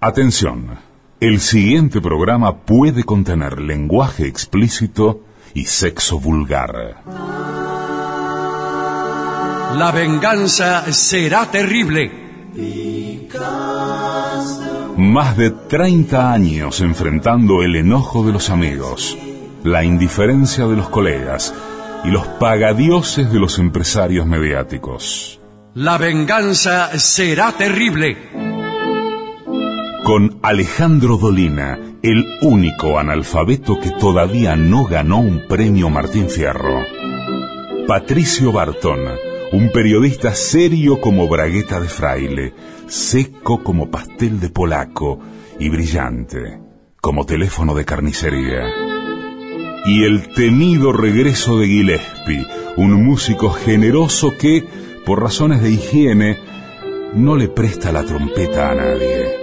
Atención, el siguiente programa puede contener lenguaje explícito y sexo vulgar. La venganza será terrible. Más de 30 años enfrentando el enojo de los amigos, la indiferencia de los colegas y los pagadioses de los empresarios mediáticos. La venganza será terrible. Con Alejandro Dolina, el único analfabeto que todavía no ganó un premio Martín Fierro. Patricio Barton, un periodista serio como bragueta de fraile, seco como pastel de polaco y brillante como teléfono de carnicería. Y el temido regreso de Gillespie, un músico generoso que, por razones de higiene, no le presta la trompeta a nadie.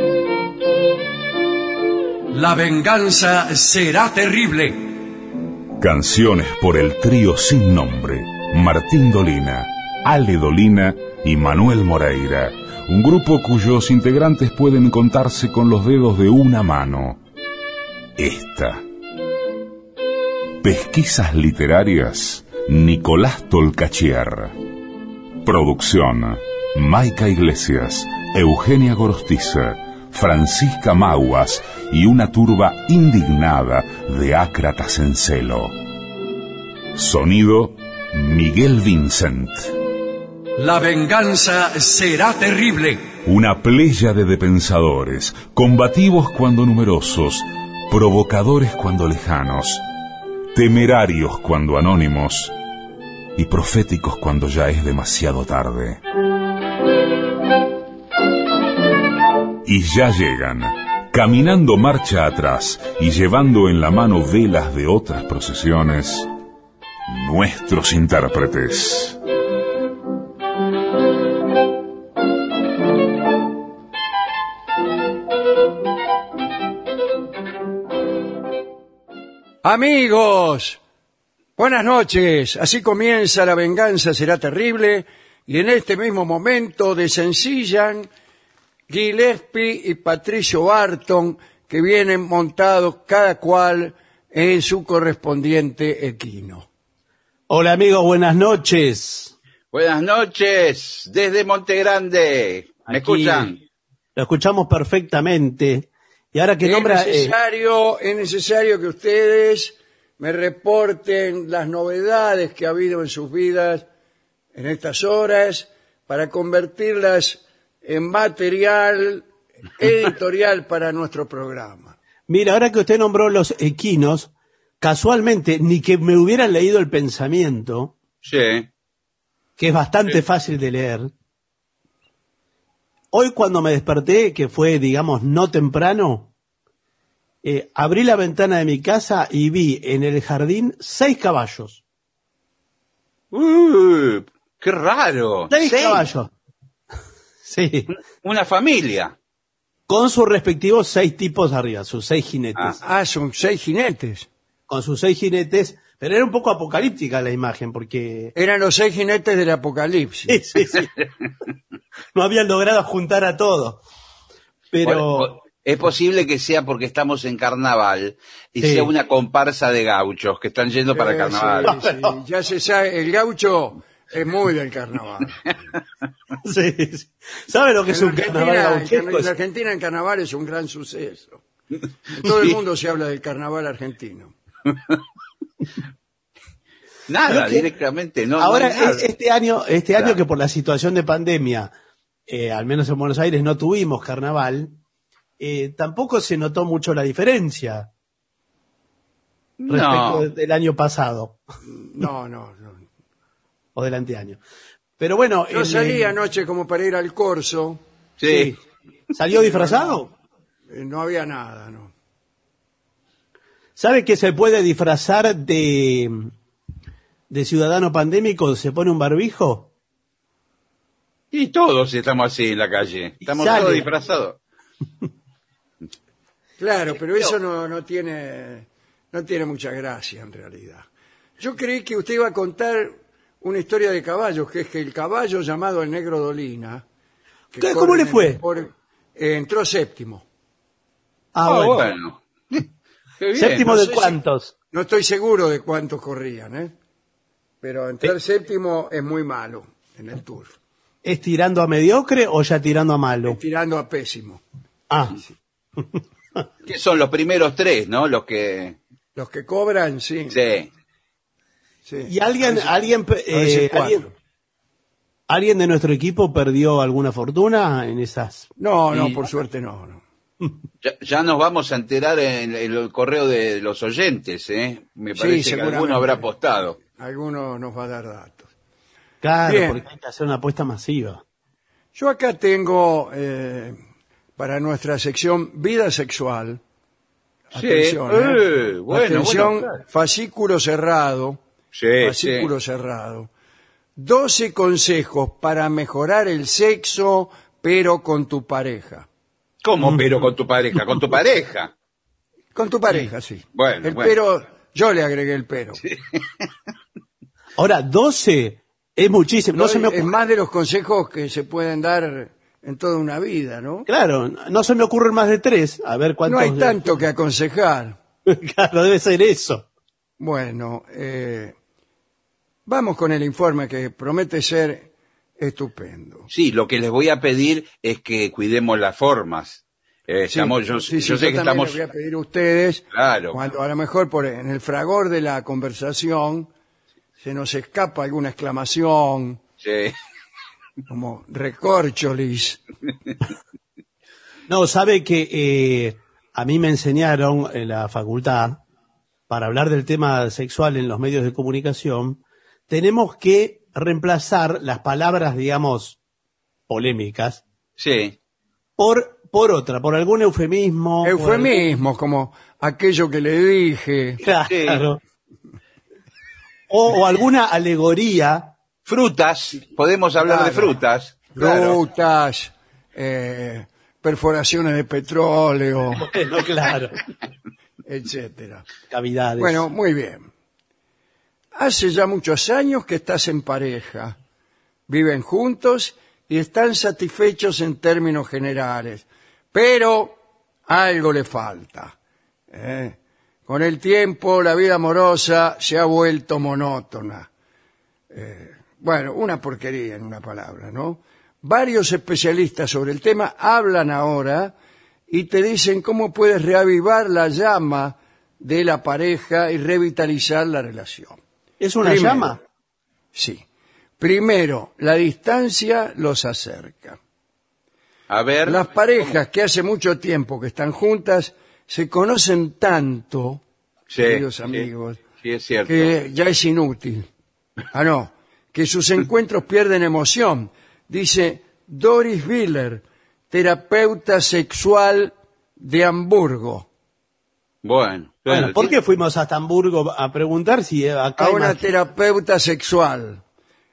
La venganza será terrible. Canciones por el trío sin nombre, Martín Dolina, Ale Dolina y Manuel Moreira, un grupo cuyos integrantes pueden contarse con los dedos de una mano. Esta. Pesquisas literarias, Nicolás Tolcachier. Producción, Maica Iglesias, Eugenia Gorostiza, Francisca Maguas y una turba indignada de ácratas en celo. Sonido, Miguel Vincent. La venganza será terrible. Una pléyade de pensadores, combativos cuando numerosos, provocadores cuando lejanos, temerarios cuando anónimos y proféticos cuando ya es demasiado tarde. Y ya llegan, caminando marcha atrás y llevando en la mano velas de otras procesiones, nuestros intérpretes. Amigos, buenas noches. Así comienza La venganza será terrible y en este mismo momento desencillan Gillespie y Patricio Barton, que vienen montados cada cual en su correspondiente equino. Hola amigos, buenas noches. Buenas noches, desde Monte Grande. ¿Me escuchan? Lo escuchamos perfectamente. Y ahora que nombra... Es necesario que ustedes me reporten las novedades que ha habido en sus vidas en estas horas para convertirlas en material editorial para nuestro programa. Mira, ahora que usted nombró los equinos, casualmente, ni que me hubieran leído el pensamiento, Sí. que es bastante fácil de leer. Hoy cuando me desperté, que fue, digamos, no temprano, abrí la ventana de mi casa y vi en el jardín 6 caballos. ¡Qué raro! 6 caballos. Sí. Una familia. Con sus respectivos 6 tipos arriba, sus 6 jinetes. Son 6 jinetes. Con sus 6 jinetes, pero era un poco apocalíptica la imagen, porque... Eran los 6 jinetes del apocalipsis. Sí. No habían logrado juntar a todos. Pero... Es posible que sea porque estamos en carnaval y sea una comparsa de gauchos que están yendo para carnaval. Sí. Ya se sabe, el gaucho es muy del carnaval. Sí. ¿Sabe lo que es un carnaval gauchesco? En Argentina el carnaval es un gran suceso. En todo el mundo se habla del carnaval argentino. Nada, directamente no. Ahora, no hay nada. este año que por la situación de pandemia, al menos en Buenos Aires, no tuvimos carnaval, tampoco se notó mucho la diferencia respecto del año pasado. No. O del anteaño. Pero bueno... Yo salí anoche como para ir al corso. Sí. ¿Salió disfrazado? No había nada, ¿no? ¿Sabe que se puede disfrazar de ciudadano pandémico? ¿Se pone un barbijo? Y todos estamos así en la calle. Estamos todos disfrazados. Claro, pero eso no tiene mucha gracia en realidad. Yo creí que usted iba a contar una historia de caballos, que es que el caballo llamado el Negro Dolina... ¿Cómo le fue? entró séptimo. Bueno. bueno. Qué bien. ¿Séptimo No de sé cuántos? No estoy seguro de cuántos corrían, ¿eh? Pero entrar séptimo es muy malo en el Tour. ¿Es tirando a mediocre o ya tirando a malo? Tirando a pésimo. Ah, Que son los primeros tres, ¿no? Los que... Los que cobran, sí. Sí. sí. ¿y alguien veces cuatro. alguien de nuestro equipo perdió alguna fortuna en esas? No, Y- por suerte no. Ya nos vamos a enterar en el correo de los oyentes, ¿eh? Me Sí, parece que seguramente. alguno habrá apostado. Alguno nos va a dar datos. Claro, Bien. porque hay que hacer una apuesta masiva. Yo acá tengo para nuestra sección Vida Sexual. Sí. Atención, Bueno, atención, bueno. fascículo cerrado. Sí, Fascículo cerrado. 12 consejos para mejorar el sexo, pero con tu pareja. ¿Cómo pero con tu pareja? Con tu pareja. Con tu pareja, sí. Bueno, el bueno. pero, yo le agregué el pero. Ahora, 12 es muchísimo. No se me Es ocurre, más de los consejos que se pueden dar en toda una vida, ¿no? claro, no se me ocurren más de 3. A ver cuántos. No hay tanto que aconsejar. Claro, debe ser eso. Bueno, vamos con el informe que promete ser estupendo. Sí, lo que les voy a pedir es que cuidemos las formas. Estamos, yo Sí, sé que también estamos... les voy a pedir a ustedes, Claro. cuando a lo mejor en el fragor de la conversación se nos escapa alguna exclamación, Sí. como recorcholis. No, sabe que a mí me enseñaron en la facultad, para hablar del tema sexual en los medios de comunicación, tenemos que reemplazar las palabras, digamos, polémicas, Sí. por otra, por algún eufemismo. Eufemismos, como aquello que le dije. Claro. O alguna alegoría. Frutas, podemos hablar Claro. de frutas. Claro. Frutas, perforaciones de petróleo, Bueno, claro. etcétera. Cavidades. Bueno, muy bien. Hace ya muchos años que estás en pareja. Viven juntos y están satisfechos en términos generales. Pero algo le falta. Con el tiempo la vida amorosa se ha vuelto monótona. Bueno, una porquería en una palabra, ¿no? Varios especialistas sobre el tema hablan ahora y te dicen cómo puedes reavivar la llama de la pareja y revitalizar la relación. ¿Es una Primero. llama? Sí. Primero, la distancia los acerca. A ver. Las parejas que hace mucho tiempo que están juntas se conocen tanto, Sí, queridos sí, amigos, sí, es cierto. que ya es inútil. Ah, no, que sus encuentros pierden emoción. Dice Doris Willer, terapeuta sexual de Hamburgo. Bueno. Bueno, ¿por qué fuimos hasta Hamburgo a preguntar si acá A hay una más? terapeuta sexual,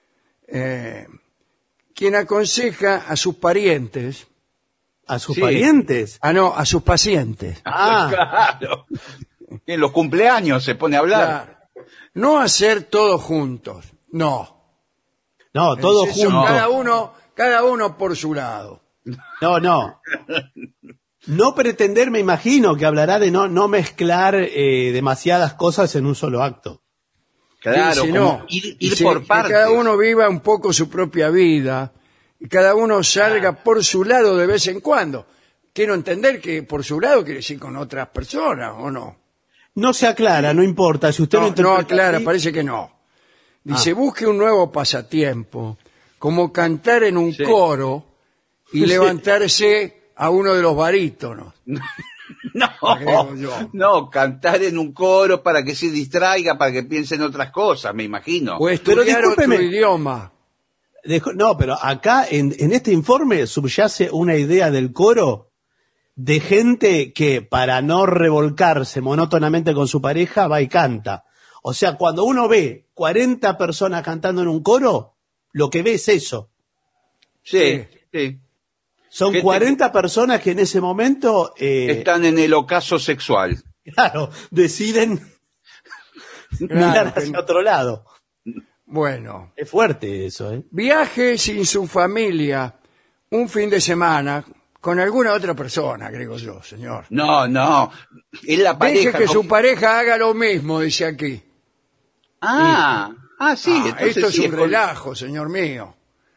quien aconseja a sus parientes, ¿A sus Sí. parientes? a sus pacientes, Ah, Claro. En los cumpleaños se pone a hablar. claro, no hacer todos juntos, no. no, todos Es eso, juntos. cada uno por su lado. No. No pretender, me imagino, que hablará de no mezclar demasiadas cosas en un solo acto. Claro, Dice, como no, ir dice por que partes. cada uno viva un poco su propia vida y cada uno salga por su lado de vez en cuando. Quiero entender que por su lado quiere decir con otras personas, ¿o no? No se aclara, no importa. Si usted lo No, interpreta aclara, así, parece que no. Dice, busque un nuevo pasatiempo, como cantar en un Sí. coro y Sí. levantarse a uno de los barítonos. Creo yo. No, cantar en un coro para que se distraiga, para que piense en otras cosas, me imagino. O estudiar otro discúlpeme. idioma. No, pero acá en este informe subyace una idea del coro de gente que para no revolcarse monótonamente con su pareja va y canta. O sea, cuando uno ve 40 personas cantando en un coro, lo que ve es eso. Sí, sí. Son ¿Qué te- 40 personas que en ese momento, Están en el ocaso sexual. claro, deciden mirar que- hacia otro lado. Bueno, Es fuerte eso, ¿eh? viaje sin su familia un fin de semana con alguna otra persona, agrego yo, señor. No, no. Es la Deje pareja. que su pareja haga lo mismo, dice aquí. Sí, Ah, entonces esto es sí, un relajo, señor mío.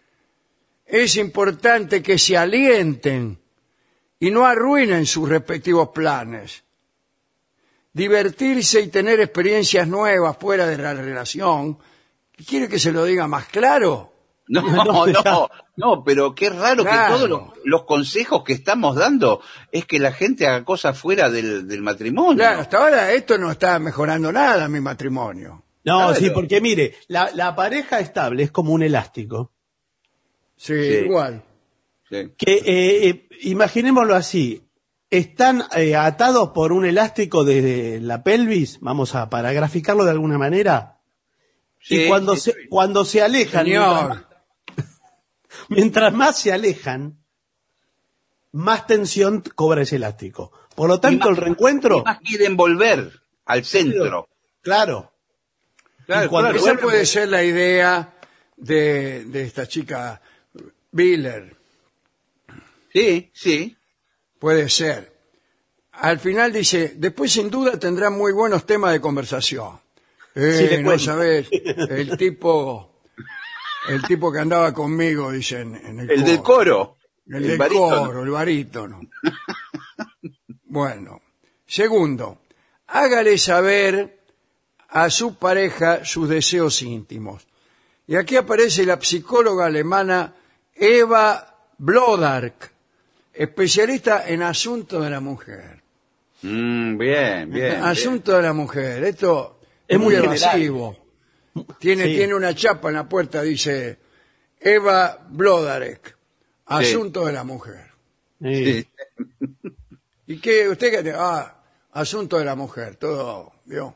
Es importante que se alienten y no arruinen sus respectivos planes. Divertirse y tener experiencias nuevas fuera de la relación. ¿Quiere que se lo diga más claro? No, pero qué raro Claro. que todos los consejos que estamos dando es que la gente haga cosas fuera del matrimonio. Claro, hasta ahora esto no está mejorando nada mi matrimonio. No, Claro. sí, porque mire, la pareja estable es como un elástico. Sí, Sí. igual. Sí. Que imaginémoslo así, están atados por un elástico desde la pelvis, para graficarlo de alguna manera, Sí, y cuando sí, cuando se alejan, Señor, mientras más se alejan, más tensión cobra ese elástico. Por lo tanto, el reencuentro, Y más quieren volver al centro. claro, Claro, y cuando claro. esa vuelve- puede ser la idea de esta chica Biller. Sí, sí. Puede ser. Al final dice, después sin duda tendrán muy buenos temas de conversación. Sí, le No cuento. sabés, el tipo que andaba conmigo, dicen en el El del coro. El del barítono. coro, el barítono. Bueno. Segundo, hágale saber a su pareja sus deseos íntimos. Y aquí aparece la psicóloga alemana Eva Blodark, especialista en asuntos de la mujer. Bien, bien. Asunto de la mujer. Esto es muy muy general. evasivo. Tiene una chapa en la puerta, dice Eva Blodarek. Asunto de la mujer. Sí. ¿Y qué? ¿Usted qué? Asunto de la mujer. Todo, ¿vio?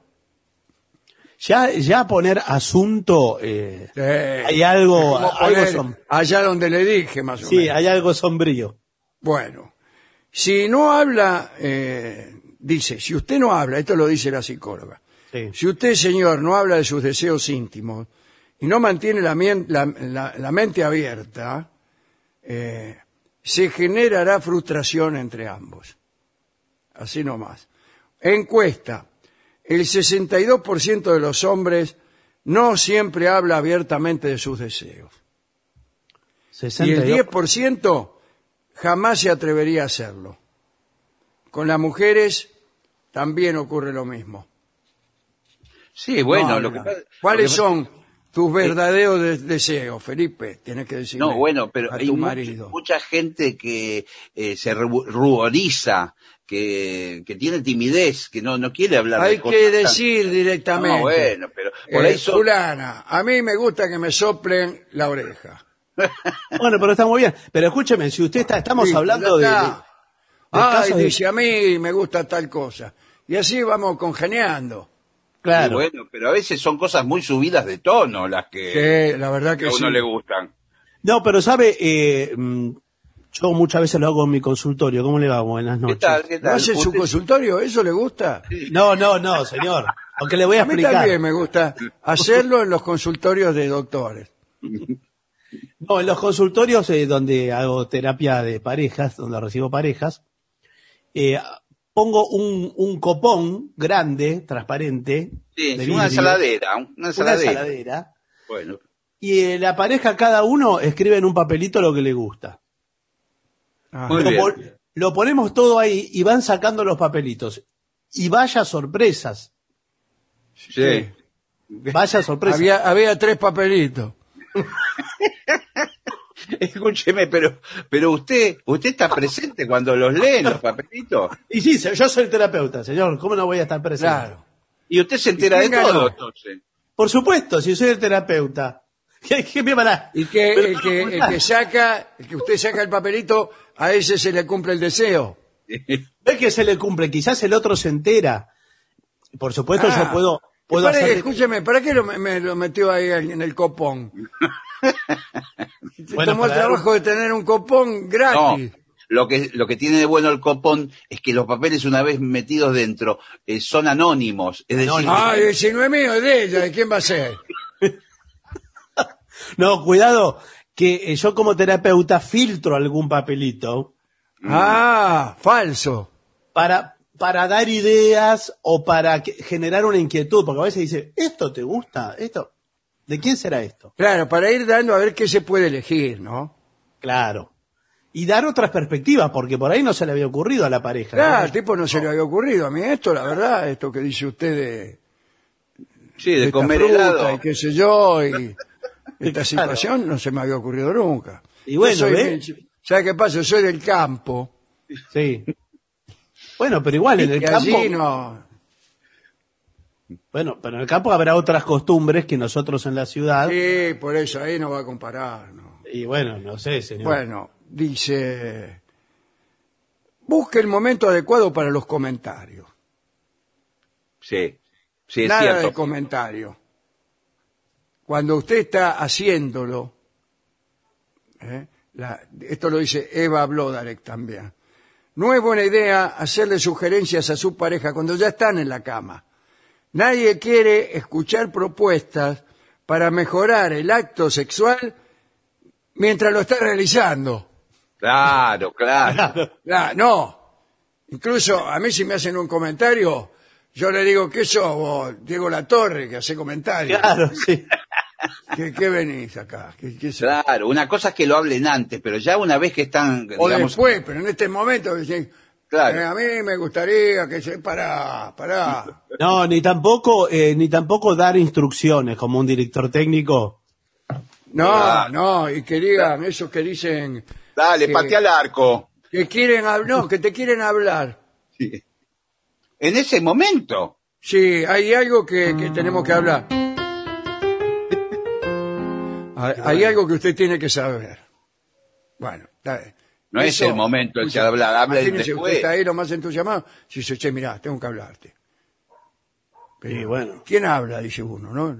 ya poner asunto, hay algo, Como poner algo allá donde le dije, más o sí, menos. hay algo sombrío. Bueno, si no habla, dice, si usted no habla, esto lo dice la psicóloga, Sí. si usted, señor, no habla de sus deseos íntimos y no mantiene la mente abierta, se generará frustración entre ambos. Así nomás. Encuesta. El 62% de los hombres no siempre habla abiertamente de sus deseos. Y el 62. 10% jamás se atrevería a hacerlo. Con las mujeres también ocurre lo mismo. Sí, bueno, No, lo no. que pasa... ¿Cuáles lo que son tus verdaderos deseos, Felipe? Tienes que decirle No, bueno, pero a hay tu marido. mucha gente que se ruboriza, que tiene timidez, que no quiere hablar Hay de cosas que tan- decir directamente. No, bueno, pero por ahí son... fulana, a mí me gusta que me soplen la oreja. Bueno, pero está muy bien. Pero escúcheme, si usted estamos Listo, hablando ya de está. casos Ay, de- dice, a mí me gusta tal cosa. Y así vamos congeniando. claro. Y bueno, pero a veces son cosas muy subidas de tono las que Que la verdad que a uno sí. le gustan. No, pero sabe, yo muchas veces lo hago en mi consultorio. ¿Cómo le va? Buenas ¿Qué noches. tal? ¿Qué ¿Lo tal? hace en su Usted- consultorio? ¿Eso le gusta? No, señor. Aunque le voy a A mí explicar. también me gusta hacerlo en los consultorios de doctores. No, en los consultorios donde hago terapia de parejas, donde recibo parejas, pongo un copón grande, transparente, Sí, de sí, una vidrio, ensaladera, una una ensaladera. ensaladera, Bueno, y la pareja, cada uno escribe en un papelito lo que le gusta. Ah, Muy Lo, bien. lo ponemos todo ahí y van sacando los papelitos. Y vaya sorpresas, sí. vaya sorpresas. había 3 papelitos. Escúcheme, pero usted está presente cuando los leen los papelitos Y sí, yo soy el terapeuta, señor, ¿cómo no voy a estar presente? Claro. y usted se entera de quién ganó? todo, entonces. Por supuesto, si soy el terapeuta. ¿Qué me van a- Y que Pero- el que usted saca el papelito, a ese se le cumple el deseo. Ve que se le cumple, quizás el otro se entera. Por supuesto, yo puedo hacer... Escúcheme, ¿para qué me lo metió ahí en el copón? Bueno, Tomó el para- trabajo de tener un copón No, gratis. lo que tiene de bueno el copón es que los papeles una vez metidos dentro son anónimos, es decir, Ay, si no es mío, es de ella, ¿de quién va a ser? No, cuidado, que yo como terapeuta filtro algún papelito Ah, falso. Para dar ideas o para generar una inquietud, porque a veces dice, ¿esto te gusta? ¿Esto? ¿De quién será esto? Claro, para ir dando a ver qué se puede elegir, ¿no? Claro. Y dar otras perspectivas, porque por ahí no se le había ocurrido a la pareja. Claro, ¿no? al tipo no se le había ocurrido. A mí esto, la verdad, esto que dice usted Sí, de esta comer fruta helado. y qué sé yo, y esta situación no se me había ocurrido nunca. Y bueno, Yo soy ¿ves? ¿sabe qué pasa? Yo soy del campo. Sí. Bueno, pero igual en el Y campo... allí no... Bueno, pero en el campo habrá otras costumbres que nosotros en la ciudad. Sí, por eso ahí no va a comparar, ¿no? Y bueno, no sé, señor. Bueno, dice... Busque el momento adecuado para los comentarios. Sí, sí, es Nada cierto. de comentario. Cuando usted está haciéndolo, esto lo dice Eva Blodarek también, no es buena idea hacerle sugerencias a su pareja cuando ya están en la cama. Nadie quiere escuchar propuestas para mejorar el acto sexual mientras lo está realizando. Claro, claro. No. Incluso a mí si me hacen un comentario, yo le digo, ¿qué sos vos, Diego Latorre, que hace comentarios? Claro, sí. ¿Qué venís acá? ¿Qué sos? Claro, una cosa es que lo hablen antes, pero ya una vez que están, O digamos, después, pero en este momento dicen, Claro. a mí me gustaría que se... Pará. No, ni tampoco dar instrucciones como un director técnico. No, y que digan eso que dicen... dale, que- patea al arco. Que quieren hablar, no, que te quieren hablar. Sí. En ese momento. Sí, hay algo que tenemos que hablar. Hay algo que usted tiene que saber. Bueno, No es el momento el que hablar, habla imagínese, después. usted está ahí lo más entusiasmado. Si dice, che, mirá, tengo que hablarte. Pero, Y bueno. ¿quién habla? Dice uno, ¿no?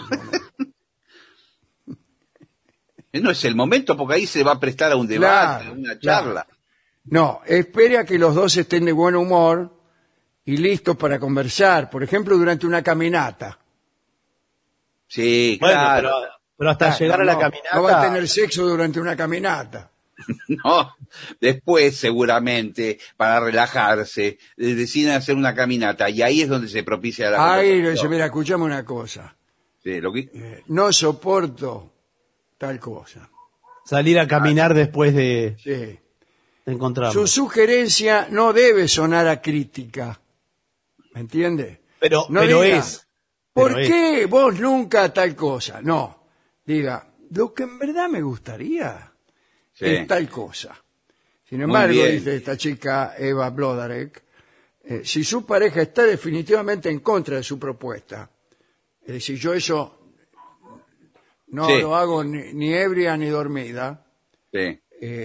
No es el momento porque ahí se va a prestar a un debate, Claro, a una claro. charla. No, espere a que los dos estén de buen humor y listos para conversar. Por ejemplo, durante una caminata. Sí, Bueno, claro. pero hasta Claro, llegar a la no, caminata. No va a tener sexo durante una caminata. No, después seguramente, para relajarse, deciden hacer una caminata y ahí es donde se propicia la Ahí le dice, conversación. mira, escuchame una cosa. Sí, lo que... No soporto tal cosa. Salir a caminar después de Sí. encontrarlo. Su sugerencia no debe sonar a crítica. ¿Me entiende? Pero diga, es. ¿por pero es. qué vos nunca tal cosa? No. Diga, lo que en verdad me gustaría Sí. es tal cosa. Sin embargo, bien. dice esta chica Eva Blodarek, si su pareja está definitivamente en contra de su propuesta, es decir, yo eso no Sí. lo hago ni ebria ni dormida, Sí.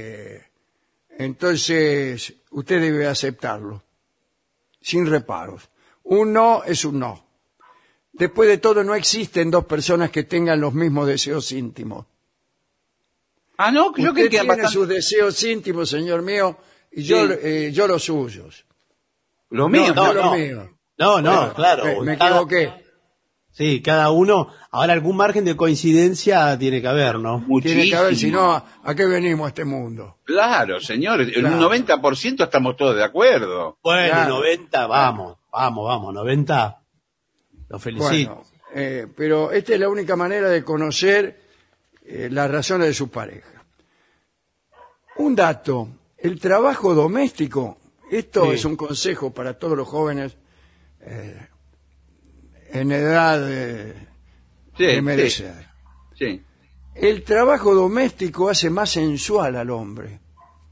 entonces usted debe aceptarlo, sin reparos. Un no es un no. Después de todo, no existen dos personas que tengan los mismos deseos íntimos. Ah, no, yo Usted creo que tiene bastante... sus deseos íntimos, señor mío, y yo los suyos. Lo mío, No, no, los no. míos. No, Bueno, claro. me cada- equivoqué. Sí, cada uno. Ahora algún margen de coincidencia tiene que haber, ¿no? Tiene que haber, si muchísimo. no, ¿a qué venimos a este mundo? Claro, señor, en Claro. un 90% estamos todos de acuerdo. Bueno, Claro. 90, vamos, 90. Lo felicito. Bueno, pero esta es la única manera de conocer las razones de su pareja. Un dato, el trabajo doméstico, esto Sí. es un consejo para todos los jóvenes en edad Sí, de sí, merecer. sí. El trabajo doméstico hace más sensual al hombre.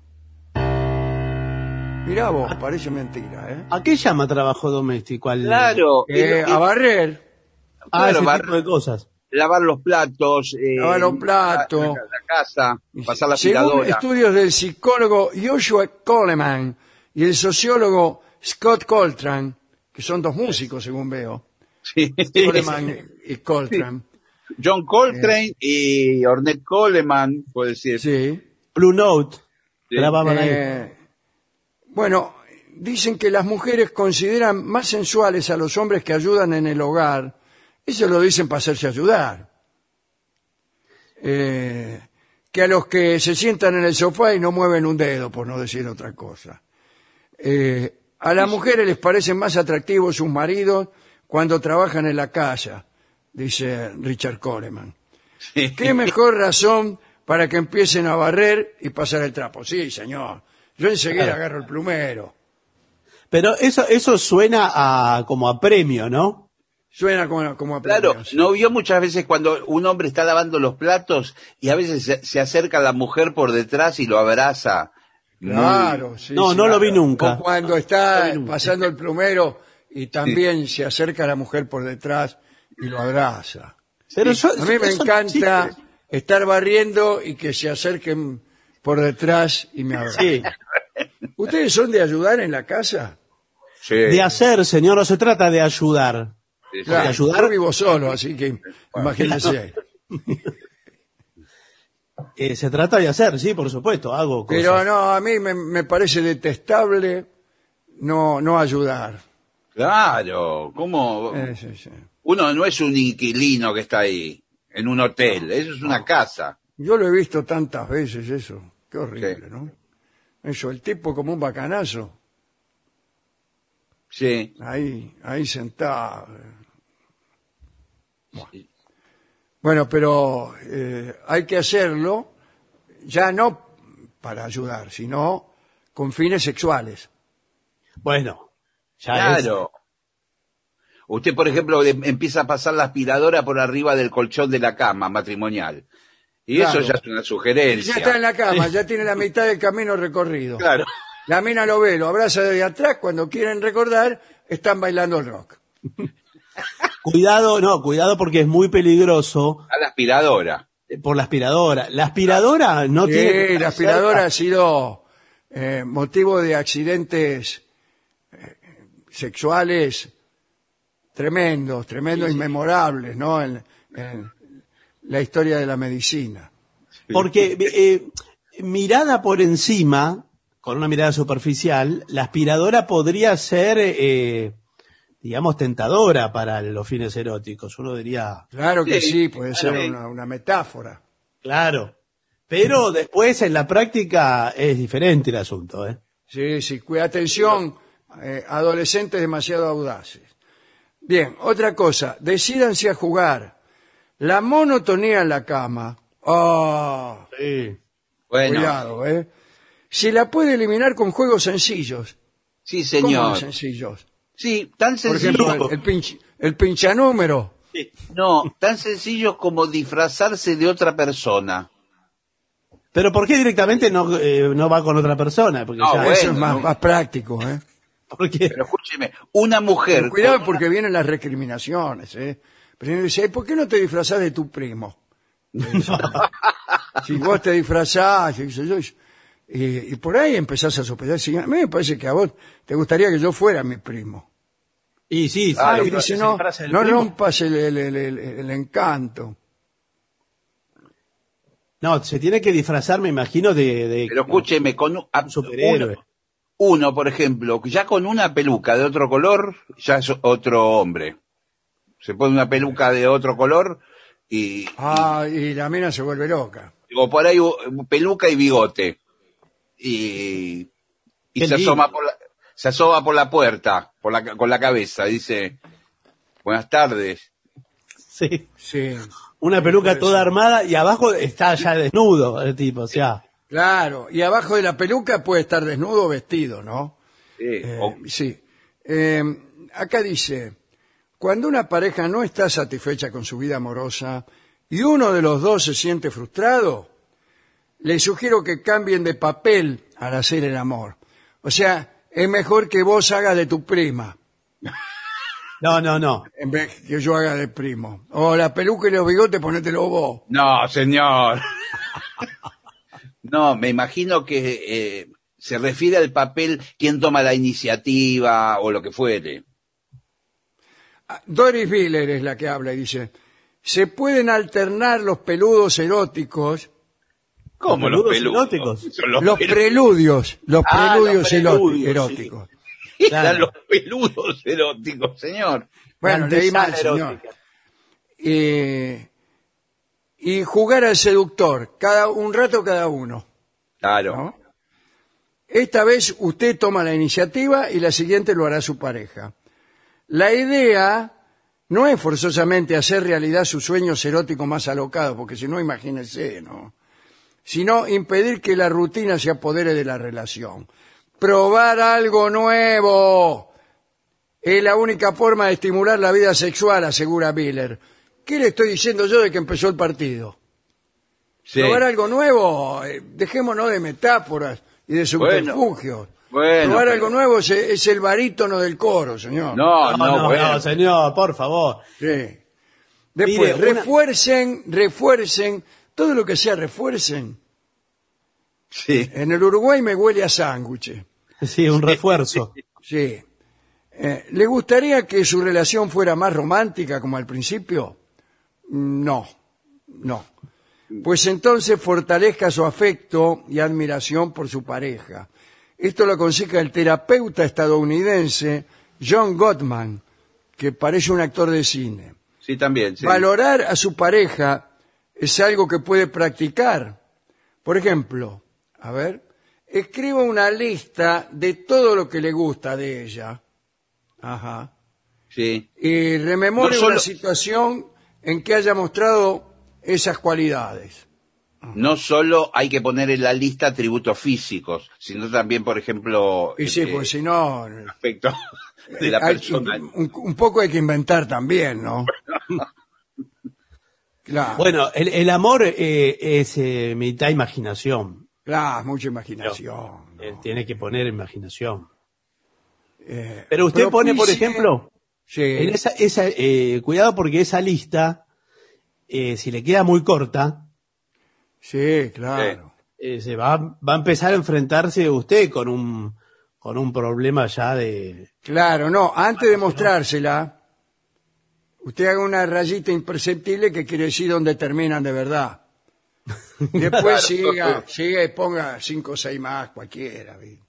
Mirá vos, parece mentira, ¿eh? ¿A qué llama trabajo doméstico? Claro, A barrer, Ese claro, tipo de cosas. lavar los platos, Lavar los platos. la casa, pasar la según aspiradora. estudios del psicólogo Joshua Coleman y el sociólogo Scott Coltrane, que son dos músicos según veo, Sí. Coleman y Coltrane. John Coltrane y Ornette Coleman, puede decir. Sí. Blue Note. Sí. Grababan ahí. Bueno, dicen que las mujeres consideran más sensuales a los hombres que ayudan en el hogar. Eso lo dicen para hacerse ayudar. que a los que se sientan en el sofá y no mueven un dedo, por no decir otra cosa. A las mujeres les parecen más atractivos sus maridos cuando trabajan en la casa, dice Richard Coleman. Sí. ¿Qué mejor razón para que empiecen a barrer y pasar el trapo? Sí, señor. Yo enseguida agarro el plumero. Pero eso suena como a premio, ¿no? Suena como a Claro, premio, sí. ¿no vio muchas veces cuando un hombre está lavando los platos y a veces se acerca a la mujer por detrás y lo abraza? Claro, sí. No, sí, no lo claro. vi nunca. O cuando está pasando el plumero y también se acerca a la mujer por detrás y lo abraza. Pero A mí me eso no encanta existe. estar barriendo y que se acerquen por detrás y me abracen. Sí. ¿Ustedes son de ayudar en la casa? Sí. De hacer, señor, no se trata de ayudar. Sí, sí. Claro, ayudar? yo vivo solo, así que imagínense. Se trata de hacer, sí, por supuesto, hago cosas. Pero no, a mí me parece detestable no ayudar. Claro, ¿cómo? Sí, sí. Uno no es un inquilino que está ahí, en un hotel, eso es una casa. Yo lo he visto tantas veces eso. Qué horrible, Sí. ¿no? Eso, el tipo como un bacanazo, Sí. ahí sentado. Bueno, pero hay que hacerlo ya no para ayudar, sino con fines sexuales. Bueno, ya Claro. Usted, por ejemplo, empieza a pasar la aspiradora por arriba del colchón de la cama matrimonial. Y Claro. eso ya es una Ya sugerencia. está en la cama, ya tiene la mitad del camino recorrido. Claro. La mina lo ve, lo abraza desde atrás, cuando quieren recordar, están bailando el rock. cuidado porque es muy peligroso A la aspiradora. por la aspiradora. La aspiradora no Sí, tiene que la estar aspiradora cerca. ha sido motivo de accidentes sexuales tremendos y memorables, ¿no? En la historia de la medicina. Porque mirada por encima, con una mirada superficial, la aspiradora podría ser, digamos, tentadora para los fines eróticos. Uno diría, Claro que Sí, sí, puede ser claro. una metáfora. claro. Pero después en la práctica es diferente el asunto, ¿eh? Sí, sí, atención, adolescentes demasiado audaces. Bien, otra cosa, decídanse a jugar. La monotonía en la cama. Oh, Sí. Bueno, cuidado, ¿eh? Se la puede eliminar con juegos sencillos. sí, ¿Cómo señor. sencillos? Sí, tan Por sencillo. ejemplo, el pinchanúmero. No, tan sencillo como disfrazarse de otra persona. Pero ¿por qué directamente no va con otra persona? Porque No, ya, bueno. Eso es más práctico, ¿eh? porque Pero escúcheme, una mujer... Cuidado porque vienen las recriminaciones, ¿eh? Primero dice, ¿por qué no te disfrazás de tu primo? Si vos te disfrazás, y por ahí empezás a sospechar. Si, a mí me parece que a vos te gustaría que yo fuera mi primo. y sí, Ah, Y lo dice, se no, disfraza del no primo. rompas el encanto. No, se tiene que disfrazar, me imagino, de Pero escúcheme, con un superhéroe. uno, por ejemplo, ya con una peluca de otro color, ya es otro hombre. Se pone una peluca de otro color y Y la mina se vuelve loca. o por ahí peluca y bigote. Y Qué se lindo. se asoma por la puerta, con la cabeza, dice, buenas tardes. Sí. Sí. Una peluca toda armada y abajo está ya desnudo el tipo, o sea. Claro, y abajo de la peluca puede estar desnudo o vestido, ¿no? Sí, Sí. Acá dice, cuando una pareja no está satisfecha con su vida amorosa y uno de los dos se siente frustrado, le sugiero que cambien de papel al hacer el amor. O sea, es mejor que vos hagas de tu prima No. en vez que yo haga de primo. O la peluca y los bigotes, ponételo vos. No, señor. No, me imagino que se refiere al papel quien toma la iniciativa o lo que fuere. Doris Wheeler es la que habla y dice, se pueden alternar los peludos eróticos, ¿Cómo ¿Los los peludos peludos? eróticos? Son los peludos. preludios los preludios, eróticos. Eran Claro. los peludos eróticos, señor. Bueno, La leí mal, antesala señor. erótica. y jugar al seductor, un rato cada uno. Claro. ¿No? Esta vez usted toma la iniciativa y la siguiente lo hará su pareja. La idea no es forzosamente hacer realidad sus sueños eróticos más alocados, porque si no, imagínense, ¿no? Sino impedir que la rutina se apodere de la relación. Probar algo nuevo es la única forma de estimular la vida sexual, asegura Miller. ¿Qué le estoy diciendo yo de que empezó el partido? Sí. Probar algo nuevo, dejémonos de metáforas y de subterfugios. Probar algo nuevo es el barítono del coro, señor. No, señor, por favor. Sí. Después, Mire, refuercen, todo lo que sea refuercen. Sí. En el Uruguay me huele a sándwich. Sí, un refuerzo. Sí. ¿Le gustaría que su relación fuera más romántica como al principio? No. Pues entonces fortalezca su afecto y admiración por su pareja. Esto lo aconseja el terapeuta estadounidense John Gottman, que parece un actor de cine. Sí, también. Sí. Valorar a su pareja es algo que puede practicar. Por ejemplo, escriba una lista de todo lo que le gusta de ella. Ajá. Sí. Y rememore una situación en que haya mostrado esas cualidades. No solo hay que poner en la lista atributos físicos, sino también, por ejemplo... Y sí, pues si no... Aspecto de la persona. Un poco hay que inventar también, ¿no? Claro. Bueno, el amor es mitad imaginación. Claro, mucha imaginación. ¿No? Tiene que poner imaginación. Pero usted pone, por ejemplo, sí. en cuidado porque esa lista, si le queda muy corta, sí, claro. Se va a empezar a enfrentarse usted con un problema ya de... Claro, no, antes de mostrársela, usted haga una rayita imperceptible que quiere decir dónde terminan de verdad. Después siga y ponga 5 o 6 más, cualquiera. ¿Ve?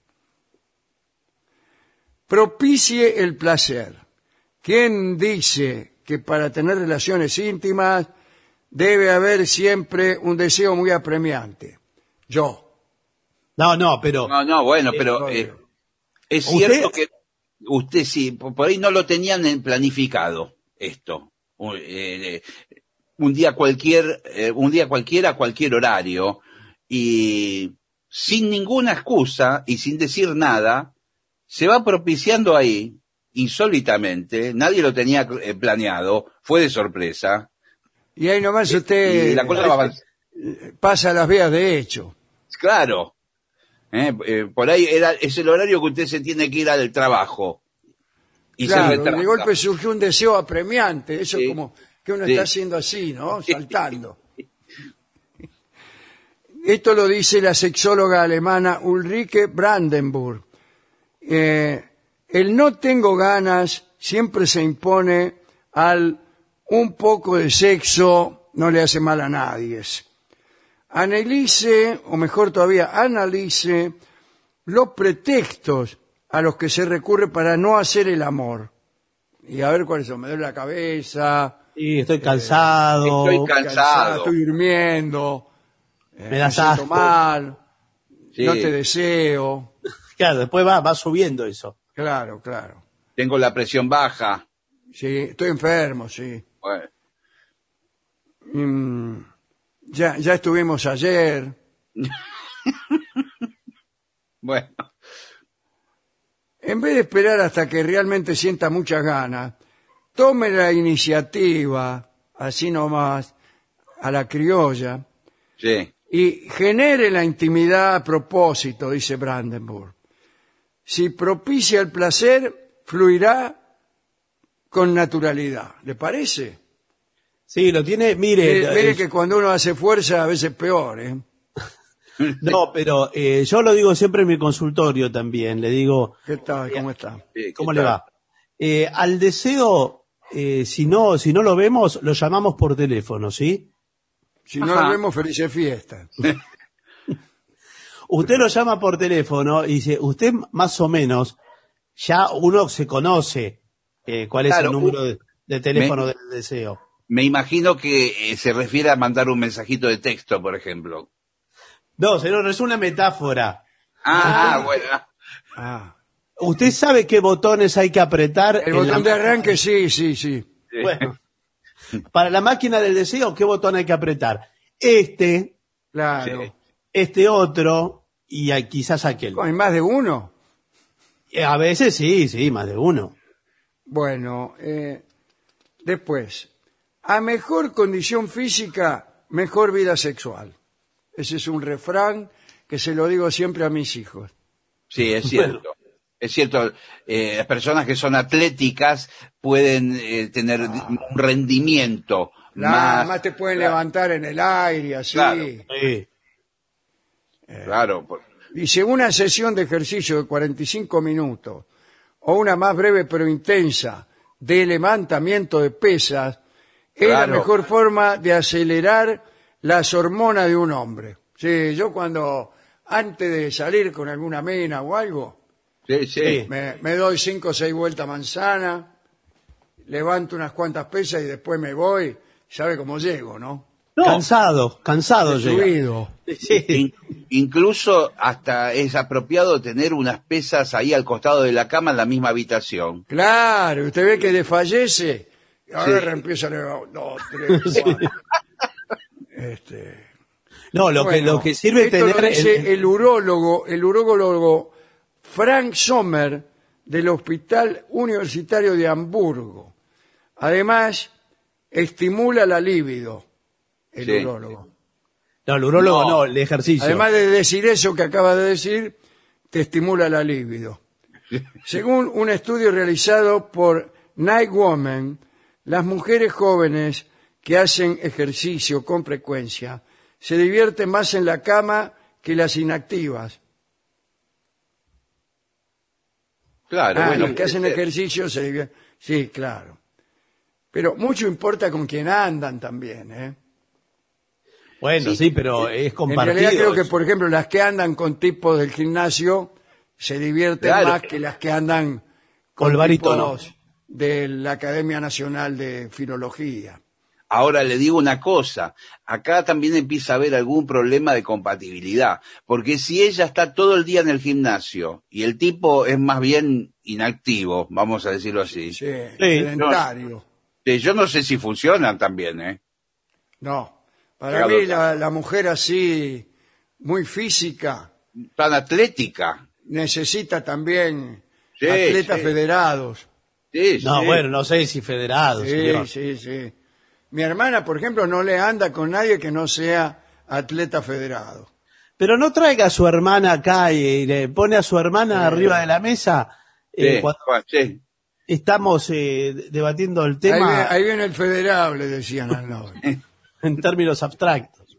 Propicie el placer. ¿Quién dice que para tener relaciones íntimas debe haber siempre un deseo muy apremiante? Yo. No, pero... Bueno, pero es cierto que usted sí, por ahí no lo tenían planificado esto. Un día cualquiera, cualquier horario, y sin ninguna excusa y sin decir nada, se va propiciando ahí, insólitamente, nadie lo tenía planeado, fue de sorpresa. Y ahí nomás usted y la cosa va pasa las vías de hecho. Claro. Por ahí es el horario que usted se tiene que ir al trabajo. Y claro, se retrasa. de golpe surgió un deseo apremiante, eso Sí. es como que uno Sí. está haciendo así, ¿no? Saltando. Esto lo dice la sexóloga alemana Ulrike Brandenburg. El no tengo ganas siempre se impone al un poco de sexo no le hace mal a nadie. Analice, o mejor todavía, analice los pretextos a los que se recurre para no hacer el amor. Y a ver cuáles son. Me duele la cabeza. Sí, estoy cansado. Estoy cansado. Estoy durmiendo. Me das siento asco. mal. Sí. No te deseo. Claro, después va subiendo eso. Claro. Tengo la presión baja. Sí, estoy enfermo, sí. Bueno. Ya estuvimos ayer. Bueno. En vez de esperar hasta que realmente sienta muchas ganas, tome la iniciativa, así nomás, a la criolla, Sí. y genere la intimidad a propósito, dice Brandenburg. Si propicia el placer, fluirá con naturalidad. ¿Le parece? Sí, lo tiene, Mire que cuando uno hace fuerza a veces peor, ¿eh? No, pero yo lo digo siempre en mi consultorio también, le digo, ¿Qué tal? ¿Cómo está? Sí, ¿cómo ¿qué le tal? va? Al deseo, si no lo vemos, lo llamamos por teléfono, ¿sí? Si no Ajá. lo vemos, felices fiestas. Usted lo llama por teléfono y dice, usted más o menos, ya uno se conoce cuál es Claro, el número de teléfono del deseo. Me imagino que se refiere a mandar un mensajito de texto, por ejemplo. No, señor, es una metáfora. Bueno. Ah. ¿Usted sabe qué botones hay que apretar? El botón de arranque, sí. Bueno, para la máquina del deseo, ¿qué botón hay que apretar? Claro. Sí. Este otro y quizás aquel. ¿Hay más de uno? A veces sí, más de uno. Bueno, después, a mejor condición física, mejor vida sexual. Ese es un refrán que se lo digo siempre a mis hijos. Sí, es cierto. Es cierto, las personas que son atléticas pueden tener un rendimiento Más te pueden levantar en el aire, así. Claro. Sí. Claro. Dice, una sesión de ejercicio de 45 minutos o una más breve pero intensa de levantamiento de pesas es la Claro. mejor forma de acelerar las hormonas de un hombre. Sí, yo cuando, antes de salir con alguna mina o algo, Sí. me doy 5 o 6 vueltas manzana, levanto unas cuantas pesas y después me voy, sabe cómo llego, ¿no? No. Cansado llega. Destruido. Sí. Incluso hasta es apropiado tener unas pesas ahí al costado de la cama en la misma habitación. Claro, usted ve que desfallece, y ahora empieza a levantar, 2, 3, 4. No, lo Bueno, que sirve esto tener... lo dice el urólogo Frank Sommer del Hospital Universitario de Hamburgo. Además, estimula la libido, el Sí. urólogo. No, el urólogo no, el ejercicio. Además de decir eso que acaba de decir, te estimula la libido. Según un estudio realizado por Night Woman, las mujeres jóvenes que hacen ejercicio con frecuencia se divierten más en la cama que las inactivas. Claro, bueno. Los que hacen ejercicio se divierten. Sí, claro. Pero mucho importa con quién andan también, ¿eh? Bueno, sí, pero es En compartido. realidad creo que, eso. por ejemplo, las que andan con tipos del gimnasio se divierten Claro. más que las que andan Con con el barítono. tipos de la Academia Nacional de Filología. Ahora le digo una cosa, acá también empieza a haber algún problema de compatibilidad, porque si ella está todo el día en el gimnasio y el tipo es más bien inactivo, vamos a decirlo así, Sí, sedentario. yo no sé si funcionan también, ¿eh? No, para Claro. mí la mujer así, muy física, Tan atlética. necesita también Sí, atletas sí. federados. Sí, No, sí. bueno, no sé si federado, señor. Sí. Mi hermana, por ejemplo, no le anda con nadie que no sea atleta federado. Pero no traiga a su hermana acá y le pone a su hermana arriba de la mesa Sí, cuando sí. estamos debatiendo el tema Ahí viene el federable, decían al noble. en términos abstractos.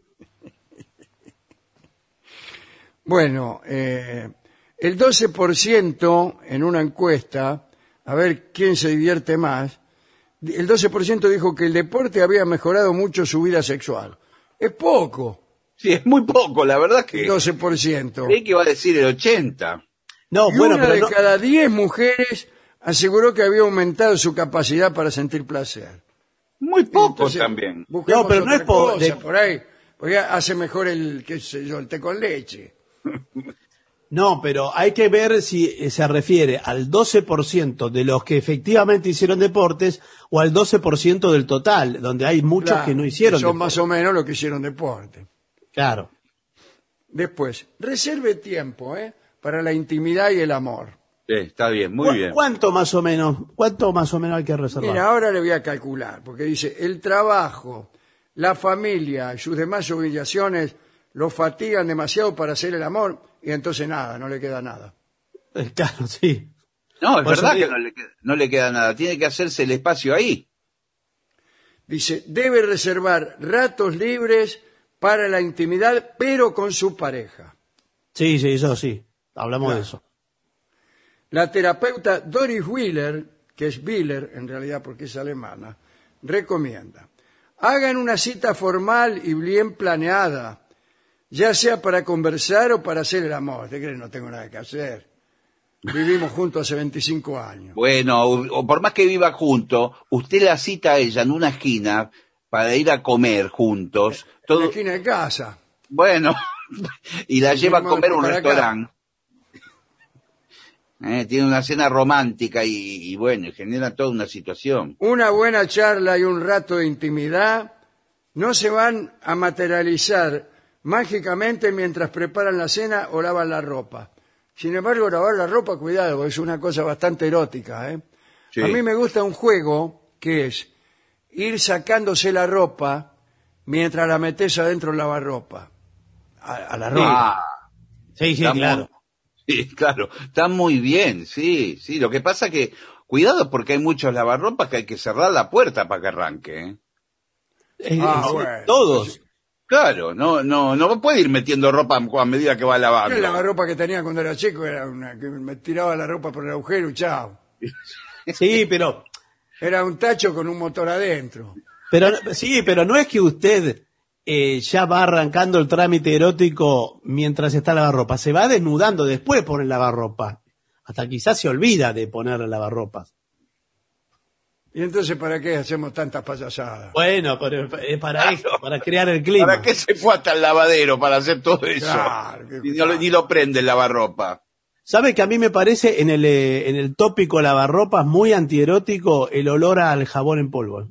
Bueno, el 12% en una encuesta, a ver quién se divierte más, el 12% dijo que el deporte había mejorado mucho su vida sexual. Es poco, Sí, es muy poco, la verdad el que 12%. creí que iba a decir el 80. No, Y bueno, una pero de no, cada 10 mujeres aseguró que había aumentado su capacidad para sentir placer. Muy poco Entonces, también. busquemos No, pero no otra es por- cosa de- por ahí, porque hace mejor el, qué sé yo, el té con leche. no, pero hay que ver si se refiere al 12% de los que efectivamente hicieron deportes o al 12% del total, donde hay muchos Claro, que no hicieron son deporte. más o menos los que hicieron deporte. Claro. Después, reserve tiempo para la intimidad y el amor. Sí, está bien, muy bien. ¿Cuánto más o menos hay que reservar? Mira, ahora le voy a calcular, porque dice, el trabajo, la familia y sus demás obligaciones lo fatigan demasiado para hacer el amor y entonces nada, no le queda nada. Claro, sí. No, es Por eso verdad que digo. no le queda nada. Tiene que hacerse el espacio ahí. Dice, debe reservar ratos libres para la intimidad, pero con su pareja. Sí, eso sí. Hablamos Claro. de eso. La terapeuta Doris Wheeler, que es Wheeler en realidad porque es alemana, recomienda, hagan una cita formal y bien planeada, ya sea para conversar o para hacer el amor. ¿Usted cree? No tengo nada que hacer. Vivimos juntos hace 25 años. Bueno, o por más que viva junto, usted la cita a ella en una esquina para ir a comer juntos. En la esquina de casa. Bueno, y la lleva a comer a un para acá. restaurante. Tiene una cena romántica y bueno, y genera toda una situación. Una buena charla y un rato de intimidad no se van a materializar mágicamente mientras preparan la cena o lavan la ropa. Sin embargo, lavar la ropa, cuidado, porque es una cosa bastante erótica, ¿eh? Sí. A mí me gusta un juego que es ir sacándose la ropa mientras la metes adentro del lavarropa. A la ropa. Ah, Sí, sí, está claro. Sí, claro, está muy bien, sí, sí. Lo que pasa que, cuidado porque hay muchos lavarropas que hay que cerrar la puerta para que arranque, ¿eh? Sí, Bueno. todos. Claro, no puede ir metiendo ropa a medida que va lavando. El lavarropa que tenía cuando era chico era una que me tiraba la ropa por el agujero y chao. Sí, pero Era un tacho con un motor adentro. sí, pero no es que usted ya va arrancando el trámite erótico mientras está lavarropa. Se va desnudando después por el lavarropa. Hasta quizás se olvida de poner el lavarropas. Y entonces, ¿para qué hacemos tantas payasadas? Bueno, pero es para eso, para crear el clima. ¿Para qué se fue hasta el lavadero para hacer todo eso? Claro, Ni lo prende el lavarropa. ¿Sabe que a mí me parece en el tópico lavarropas muy antierótico el olor al jabón en polvo?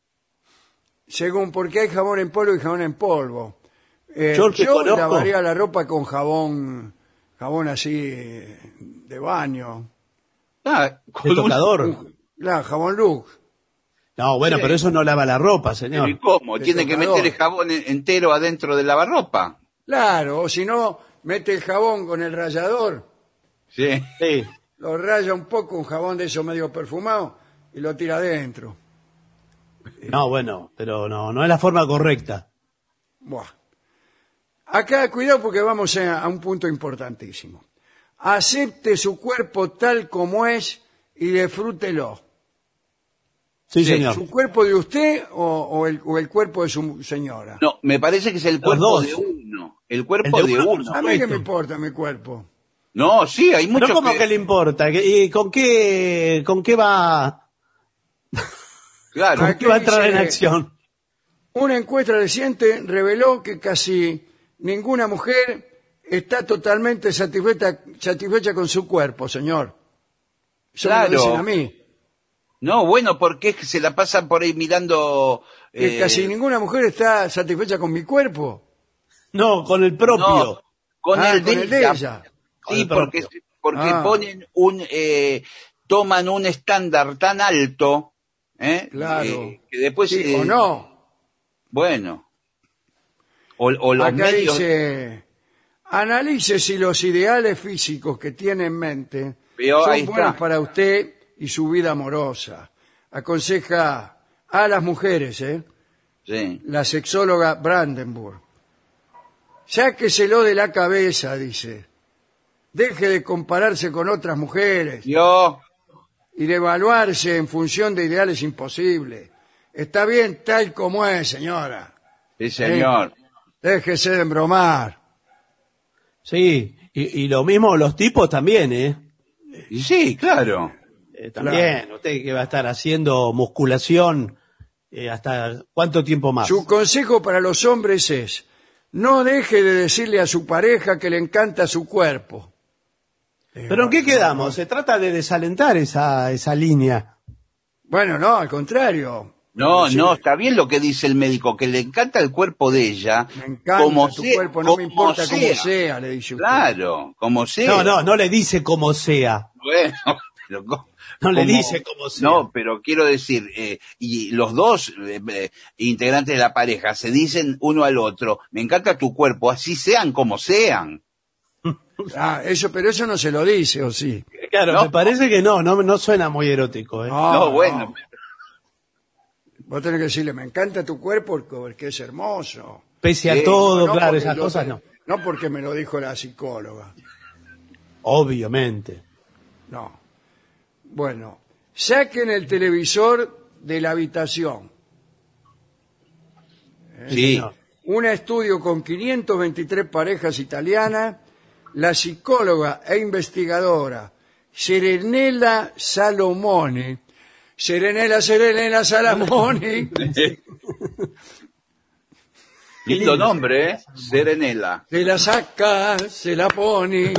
Según, porque hay jabón en polvo y jabón en polvo. Yo el que conozco- lavaría la ropa con jabón así de baño. Ah, El tocador. Claro, jabón Lux. No, bueno, pero eso no lava la ropa, ¿Y señor. cómo? De ¿Tiene que tocador. meter el jabón entero adentro del lavarropa? Claro, o si no, mete el jabón con el rallador, Sí. Sí. lo raya un poco, un jabón de esos medio perfumado, y lo tira adentro. No, bueno, pero no es la forma correcta. Buah. Acá, cuidado porque vamos a un punto importantísimo. Acepte su cuerpo tal como es y disfrútelo. Sí, Sí, señor. ¿Su cuerpo de usted o el cuerpo de su señora? No, me parece que es el Los cuerpo dos. de uno. El cuerpo El de de uno, por uno. A mí qué supuesto. me importa mi cuerpo. No, sí, hay muchos Pero ¿cómo que le importa? ¿Y con qué va, Claro. con qué va a entrar en dice- acción? Una encuesta reciente reveló que casi ninguna mujer está totalmente satisfecha con su cuerpo, señor. Eso me lo Claro. dicen a mí. No, bueno, porque es que se la pasan por ahí mirando... Que casi ninguna mujer está satisfecha con mi cuerpo. No, con el propio. No, con Ah, el con de el de ella. ella. Con Sí, el propio. porque Ah. ponen toman un estándar tan alto, Claro. que después... Sí, o no. Bueno. O los Acá medios... dice, analice si los ideales físicos que tiene en mente Vio, ahí son buenos está. para usted y su vida amorosa. Aconseja a las mujeres, Sí. la sexóloga Brandenburg. Sáqueselo de la cabeza, dice. Deje de compararse con otras mujeres Yo... y de evaluarse en función de ideales imposibles. Está bien tal como es, señora. Sí, señor. Déjese de embromar. Sí, y lo mismo los tipos también, ¿eh? Y sí, claro. También, usted que va a estar haciendo musculación hasta cuánto tiempo más. Su consejo para los hombres es, no deje de decirle a su pareja que le encanta su cuerpo. ¿Pero en qué quedamos? Se trata de desalentar esa línea. Bueno, no, al contrario. No, Sí, no, está bien lo que dice el médico, que le encanta el cuerpo de ella. Me encanta como tu sea, cuerpo, no me como importa cómo sea, le dice usted. Claro, como sea. No le dice como sea. Bueno, pero No le dice como sea. No, pero quiero decir, y los dos integrantes de la pareja se dicen uno al otro, me encanta tu cuerpo, así sean como sean. Ah, pero eso no se lo dice, ¿o sí? Claro, No. me parece que no suena muy erótico, ¿eh? No, bueno, Vos tenés que decirle, me encanta tu cuerpo porque es hermoso. Pese a Sí, todo, No claro, porque esas lo- cosas no. No porque me lo dijo la psicóloga. Obviamente. No. Bueno, saquen el televisor de la habitación. sí, señor. Un estudio con 523 parejas italianas, la psicóloga e investigadora Serenela Salomoni. Serenela Salomoni. Lindo nombre, ¿eh? Serenela. Se la saca, se la pone.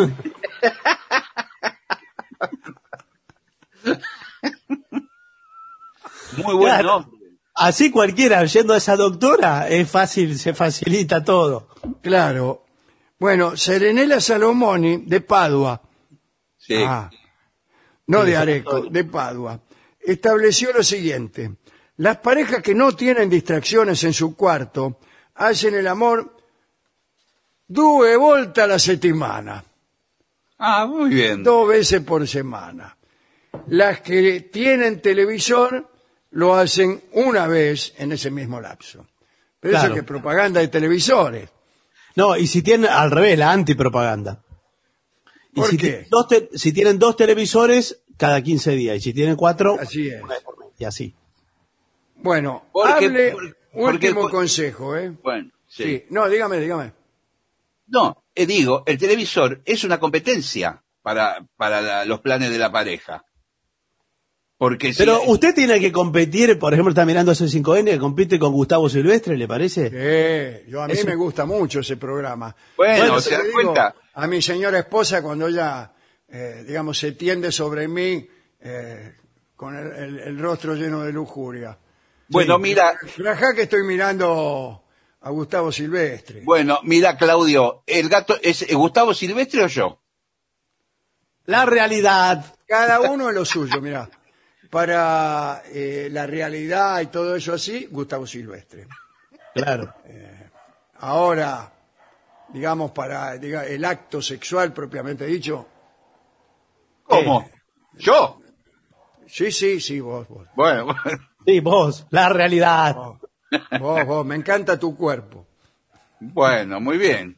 Muy buen Claro. nombre. Así cualquiera, yendo a esa doctora, es fácil, se facilita todo. Claro. Bueno, Serenela Salomoni de Padua. Sí. No de Areco, de Padua. Estableció lo siguiente. Las parejas que no tienen distracciones en su cuarto hacen el amor 2 volte alla settimana. Muy bien. 2 veces por semana. Las que tienen televisor lo hacen 1 vez en ese mismo lapso. Pero Claro. eso que propaganda de televisores. No, y si tienen, al revés, la antipropaganda. Y ¿Por si qué? tienen si tienen 2 televisores, cada 15 días. Y si tienen 4, Así es. y así. Bueno, Porque- hable, porque- último consejo, ¿eh? Bueno, sí. Sí. No, dígame. No, digo, el televisor es una competencia para los planes de la pareja. Porque si Pero usted tiene que competir, por ejemplo, está mirando C5N, que compite con Gustavo Silvestre, ¿le parece? A mí Eso- me gusta mucho ese programa. Bueno, se ¿se lo da digo cuenta? a mi señora esposa cuando ella, digamos, se tiende sobre mí con el rostro lleno de lujuria. Bueno, mira, Rajá que estoy mirando a Gustavo Silvestre. Claudio, ¿el gato es Gustavo Silvestre o yo? La realidad. Cada uno en lo suyo, mirá. Para la realidad y todo eso así, Gustavo Silvestre. Claro. Ahora, digamos, para el acto sexual propiamente dicho, ¿Cómo? ¿Yo? sí, vos. Bueno, Sí, vos, la realidad. Vos, me encanta tu cuerpo. bueno, muy bien.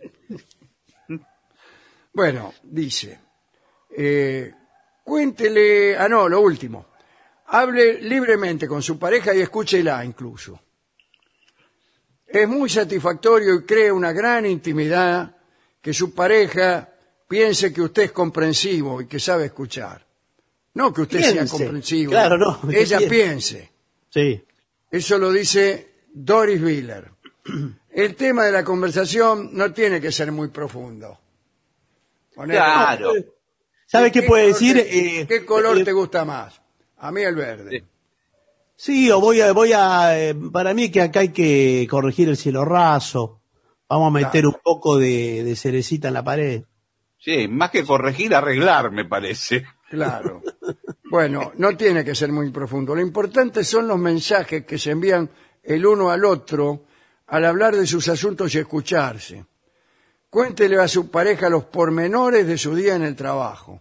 Bueno, dice, cuéntele, lo último, hable libremente con su pareja y escúchela incluso. Es muy satisfactorio y crea una gran intimidad que su pareja piense que usted es comprensivo y que sabe escuchar. No que usted sea Piense. comprensivo. Claro, no, que Ella piense. Sí. Eso lo dice Doris Wheeler. El tema de la conversación no tiene que ser muy profundo. Ponele- Claro. ¿Sabe qué puede color decir? ¿Qué color te gusta más? A mí el verde. Sí, o para mí que acá hay que corregir el cielo raso. Vamos a meter un poco de cerecita en la pared. Sí, más que corregir, arreglar, me parece. Claro. Bueno, no tiene que ser muy profundo. Lo importante son los mensajes que se envían el uno al otro al hablar de sus asuntos y escucharse. Cuéntele a su pareja los pormenores de su día en el trabajo.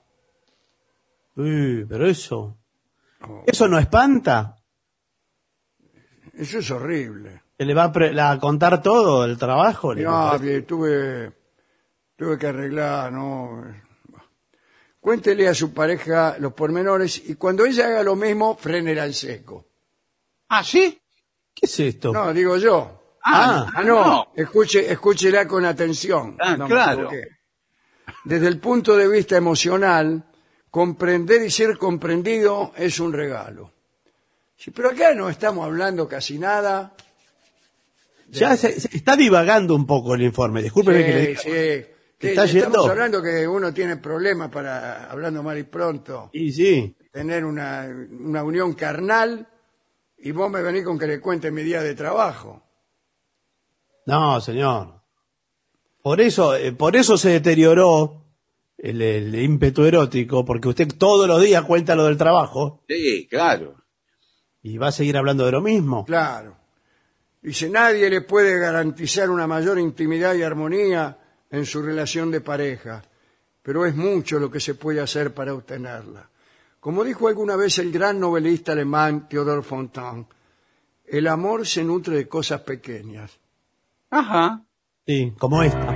Pero eso no espanta. Eso es horrible. Que le va a contar todo el trabajo. No, tuve que arreglar, no. Cuéntele a su pareja los pormenores y cuando ella haga lo mismo, frénela al seco. ¿Ah, sí? ¿Qué es esto? No, digo yo. No. Escúchela con atención. No me claro. equivoqué. Desde el punto de vista emocional, comprender y ser comprendido es un regalo. Sí, pero acá no estamos hablando casi nada. Ya se está divagando un poco el informe. Discúlpeme que le diga. Sí. Que ¿Está estamos yendo? hablando que uno tiene problemas para, hablando mal y pronto, Y sí. tener una unión carnal y vos me venís con que le cuente mi día de trabajo. No, señor. Por eso se deterioró el ímpetu erótico, porque usted todos los días cuenta lo del trabajo Sí, claro. y va a seguir hablando de lo mismo. Claro. Dice, nadie le puede garantizar una mayor intimidad y armonía en su relación de pareja, pero es mucho lo que se puede hacer para obtenerla. Como dijo alguna vez el gran novelista alemán Theodor Fontane, el amor se nutre de cosas pequeñas. Ajá. Sí, como esta.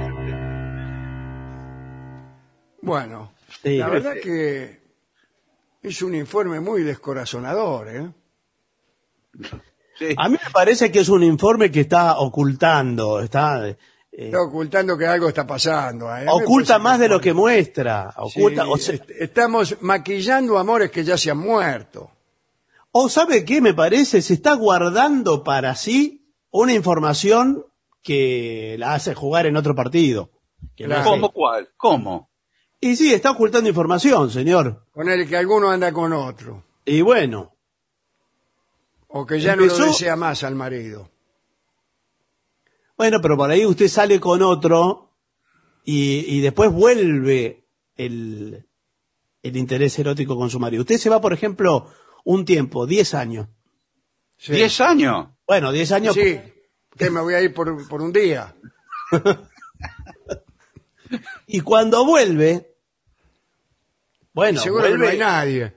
Bueno, Sí. la verdad que es un informe muy descorazonador, ¿eh? Sí. A mí me parece que es un informe que está ocultando, está Está ocultando que algo está pasando. A mí me Oculta parece más de lo que muestra. Sí, Oculta, o sea, estamos maquillando amores que ya se han muerto. o ¿sabe qué me parece? Se está guardando para sí una información que la hace jugar en otro partido. Que la Claro. hace- ¿Cómo cuál? ¿Cómo? Y sí, está ocultando información, señor. Con el que alguno anda con otro. Y bueno, O que ya no Empezó- lo desea más al marido. bueno, pero por ahí usted sale con otro y después vuelve el interés erótico con su marido. Usted se va, por ejemplo, un tiempo, 10 años. Sí. ¿10 años? Bueno, 10 años. Sí, que me voy a ir por un día. Y cuando vuelve, bueno, Seguro que no vuelve, hay nadie.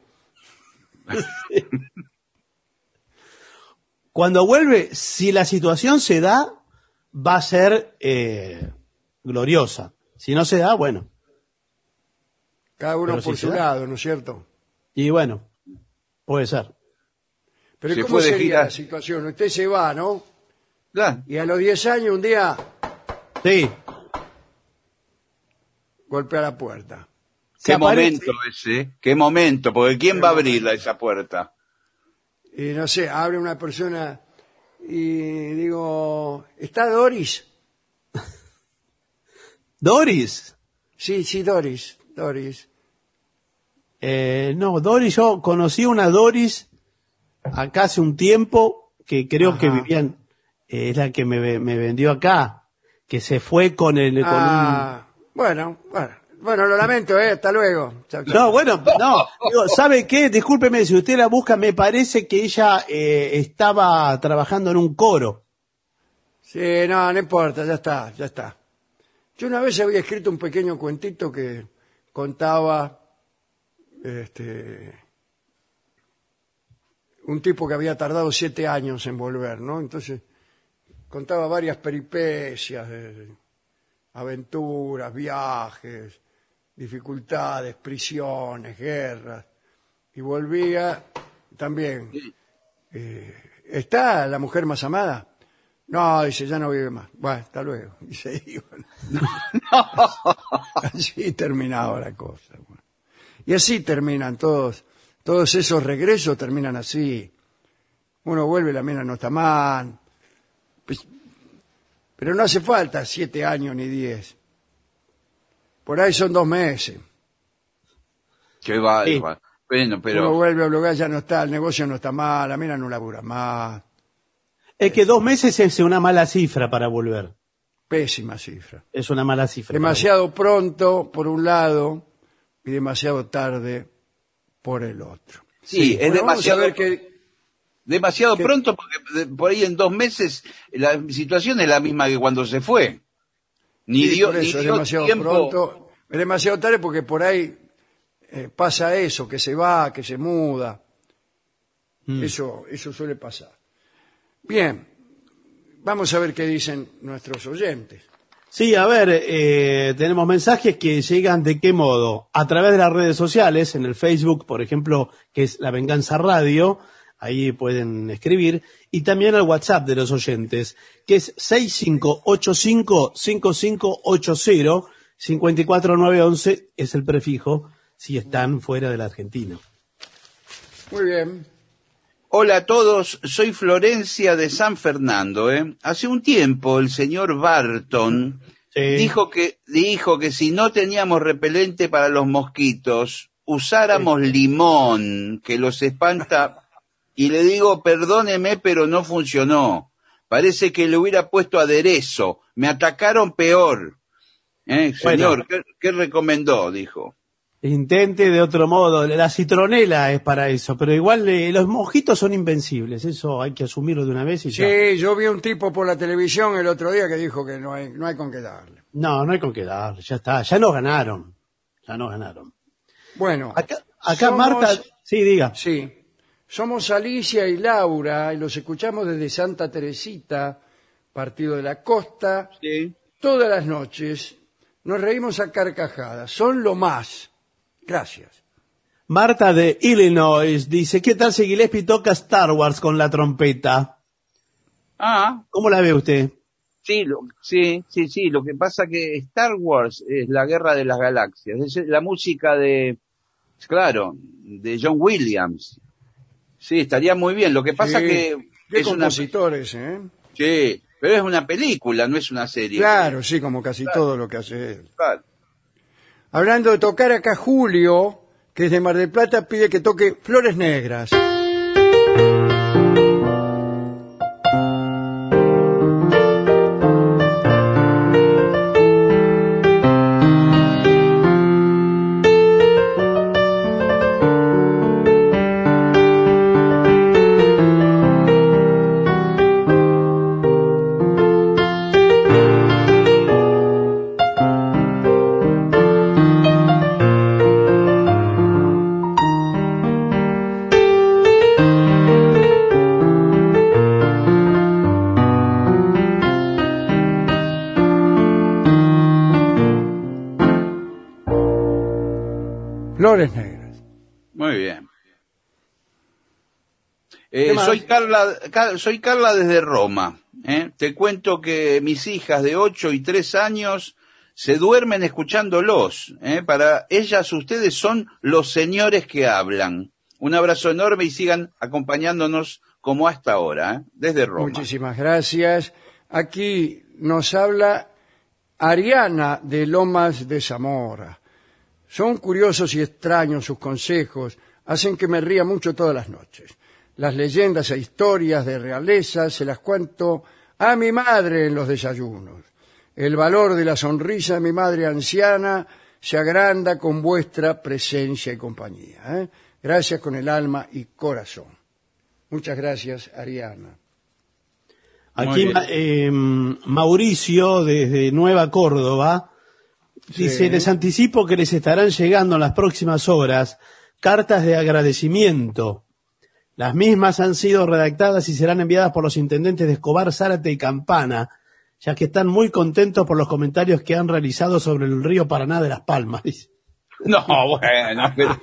cuando vuelve, si la situación se da, va a ser gloriosa. Si no se da, bueno. Cada uno Pero por si su se da. lado, ¿no es cierto? Y bueno, puede ser. Pero Se ¿cómo fue de sería gira. la situación? Usted se va, ¿no? Claro. Y a los 10 años un día Sí. golpea la puerta. Se Qué aparece- momento ese, qué momento, porque ¿quién va a abrirla esa puerta? Y no sé, abre una persona y digo, ¿está Doris? Doris. Sí, Doris. No, Doris, yo conocí una Doris acá hace un tiempo que creo Ajá. que vivían, es la que me vendió acá, que se fue con el, con Bueno, lo lamento, hasta luego. Chau, chau. No, bueno, no. Digo, ¿sabe qué? Discúlpeme, si usted la busca, me parece que ella estaba trabajando en un coro. Sí, no importa, ya está. Yo una vez había escrito un pequeño cuentito que contaba un tipo que había tardado 7 años en volver, ¿no? Entonces contaba varias peripecias, aventuras, viajes, dificultades, prisiones, guerras, y volvía también. ¿Está la mujer más amada? No, dice, ya no vive más. Bueno, hasta luego. Y se iban. Así terminaba la cosa. Bueno. Y así terminan todos esos regresos terminan así. Uno vuelve, la mina no está mal. Pues, pero no hace falta 7 años ni 10. Por ahí son 2 meses. Qué va, Sí. va. Bueno, Uno pero vuelve a un lugar, ya no está, el negocio no está mal, la mina no labura más. Es que 2 meses es una mala cifra para volver. Pésima cifra. Es una mala cifra. Demasiado pronto por un lado y demasiado tarde por el otro. sí, es Bueno, vamos a demasiado, ver demasiado que- pronto porque por ahí en 2 meses la situación es la misma que cuando se fue. Ni Sí, dio, por ni eso, es dio demasiado tiempo. pronto, es demasiado tarde porque por ahí pasa eso, que se va, que se muda. Eso suele pasar. Bien, vamos a ver qué dicen nuestros oyentes. Sí, a ver, tenemos mensajes que llegan de qué modo. A través de las redes sociales, en el Facebook, por ejemplo, que es La Venganza Radio, ahí pueden escribir, y también al WhatsApp de los oyentes, que es 6585-5580, 54911 es el prefijo, si están fuera de la Argentina. Muy bien. Hola a todos, soy Florencia de San Fernando. Hace un tiempo el señor Barton Sí. dijo que si no teníamos repelente para los mosquitos, usáramos limón, que los espanta. Y le digo, perdóneme, pero no funcionó. Parece que le hubiera puesto aderezo. Me atacaron peor. Señor, ¿qué recomendó? Dijo. Intente de otro modo, la citronela es para eso, pero igual los mojitos son invencibles, eso hay que asumirlo de una vez y ya. Sí, yo vi un tipo por la televisión el otro día que dijo que no hay con qué darle. No hay con qué darle, ya está, ya nos ganaron. Bueno, Acá somos- Marta, sí, diga. Sí, somos Alicia y Laura y los escuchamos desde Santa Teresita, partido de la costa, Sí. todas las noches. Nos reímos a carcajadas, son lo más. Gracias. Marta de Illinois dice, ¿qué tal si Gillespie toca Star Wars con la trompeta? Ah, ¿Cómo la ve usted? Sí, sí. Lo que pasa que Star Wars es la guerra de las galaxias. Es la música de John Williams. Sí, estaría muy bien. Lo que pasa que qué es compositores, Sí, pero es una película, no es una serie. Claro, sí, como casi todo lo que hace él. Claro. Hablando de tocar, acá Julio, que es de Mar del Plata, pide que toque Flores Negras. Flores Negras. Muy bien. más? Soy Carla desde Roma. Te cuento que mis hijas de 8 y 3 años se duermen escuchándolos. Para ellas ustedes son los señores que hablan. Un abrazo enorme y sigan acompañándonos como hasta ahora, desde Roma. Muchísimas gracias. Aquí nos habla Ariana de Lomas de Zamora. Son curiosos y extraños sus consejos, hacen que me ría mucho todas las noches. Las leyendas e historias de realeza se las cuento a mi madre en los desayunos. El valor de la sonrisa de mi madre anciana se agranda con vuestra presencia y compañía. Gracias con el alma y corazón. Muchas gracias, Ariana. Aquí Mauricio, desde Nueva Córdoba, dice, les anticipo que les estarán llegando en las próximas horas cartas de agradecimiento. Las mismas han sido redactadas y serán enviadas por los intendentes de Escobar, Zárate y Campana, ya que están muy contentos por los comentarios que han realizado sobre el río Paraná de Las Palmas. Dice. No, bueno, pero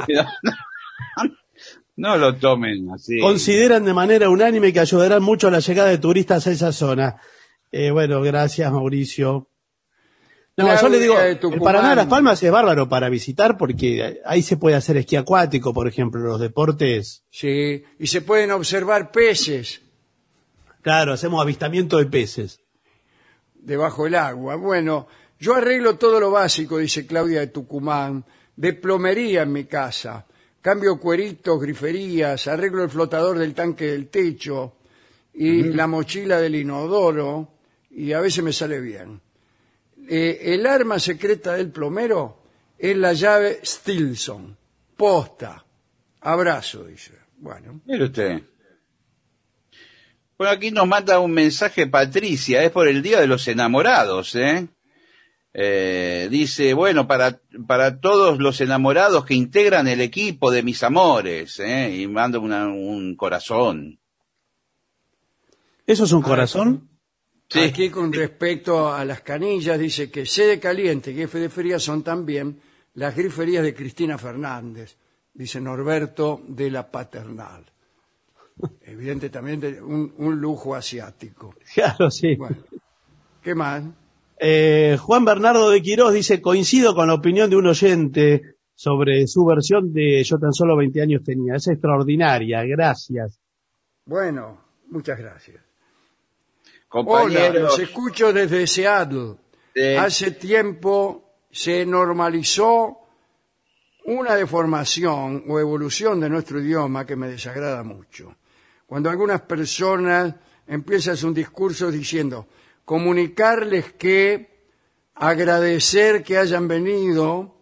no lo tomen así. Consideran de manera unánime que ayudarán mucho a la llegada de turistas a esa zona. Bueno, gracias, Mauricio. No, yo le digo, el Paraná de Las Palmas es bárbaro para visitar porque ahí se puede hacer esquí acuático, por ejemplo, los deportes. Sí, y se pueden observar peces. Claro, hacemos avistamiento de peces. Debajo del agua. Bueno, yo arreglo todo lo básico, dice Claudia de Tucumán, de plomería en mi casa. Cambio cueritos, griferías, arreglo el flotador del tanque del techo y la mochila del inodoro y a veces me sale bien. El arma secreta del plomero es la llave Stilson. Posta. Abrazo, dice. Bueno. Mire usted. Bueno, aquí nos manda un mensaje Patricia, es por el Día de los Enamorados, dice, bueno, para todos los enamorados que integran el equipo de mis amores, y manda un corazón. ¿Eso es un corazón? Sí. Aquí con respecto a las canillas dice que Sede Caliente y Jefe de Feria son también las griferías de Cristina Fernández, dice Norberto de la Paternal. Evidente también un lujo asiático. Claro, sí. Bueno, ¿qué más? Juan Bernardo de Quirós dice, coincido con la opinión de un oyente sobre su versión de Yo tan solo 20 años tenía. Es extraordinaria, gracias. Bueno, muchas gracias. Compañeros. Hola, los escucho desde Seattle. Hace tiempo se normalizó una deformación o evolución de nuestro idioma que me desagrada mucho. Cuando algunas personas empiezan un discurso diciendo, comunicarles que, agradecer que hayan venido,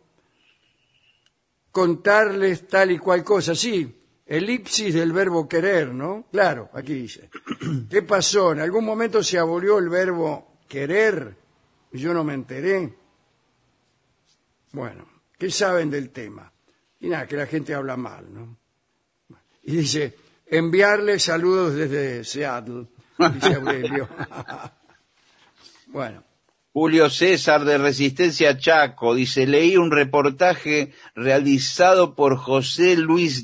contarles tal y cual cosa. Sí, elipsis del verbo querer, ¿no? Claro, aquí dice. ¿Qué pasó? En algún momento se abolió el verbo querer y yo no me enteré. Bueno, ¿qué saben del tema? Y nada, que la gente habla mal, ¿no? Y dice, enviarles saludos desde Seattle, dice Aurelio. Bueno. Julio César de Resistencia Chaco dice, leí un reportaje realizado por José Luis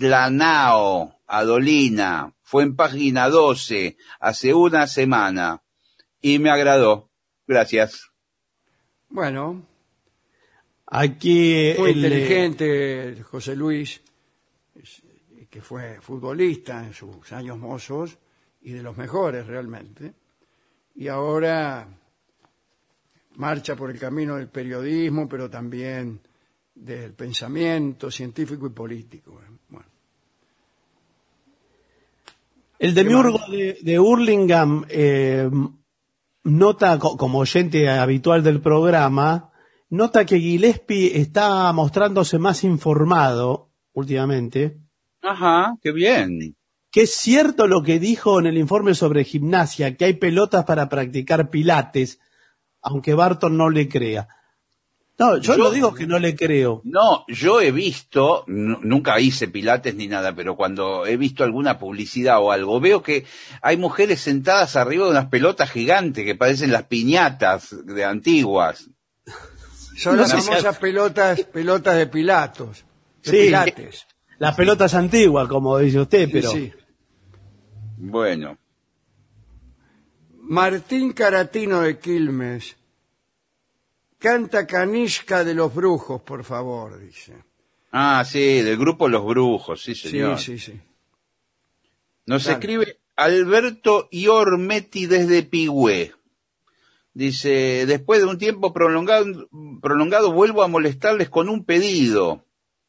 Lanao, Adolina, fue en página 12, hace una semana. y me agradó. Gracias. Bueno, Aquí muy inteligente José Luis, que fue futbolista en sus años mozos y de los mejores realmente, y ahora marcha por el camino del periodismo, pero también del pensamiento científico y político. Bueno. el demiurgo de Hurlingham nota, como oyente habitual del programa, nota que Gillespie está mostrándose más informado últimamente. Ajá, qué bien. Que es cierto lo que dijo en el informe sobre gimnasia, que hay pelotas para practicar pilates, aunque Barton no le crea. No, yo no digo que no le creo. No, yo he visto, nunca hice pilates ni nada, pero cuando he visto alguna publicidad o algo, veo que hay mujeres sentadas arriba de unas pelotas gigantes que parecen las piñatas de antiguas. Son las famosas pelotas de Pilatos, de Sí, Pilates. las pelotas antiguas, como dice usted, pero... Sí. Bueno. Martín Caratino de Quilmes. Canta Canishka de los Brujos, por favor, dice. Ah, sí, del grupo Los Brujos, sí, señor. Sí. Nos Dale. escribe Alberto Iormetti desde Pigüé. Dice, después de un tiempo prolongado vuelvo a molestarles con un pedido.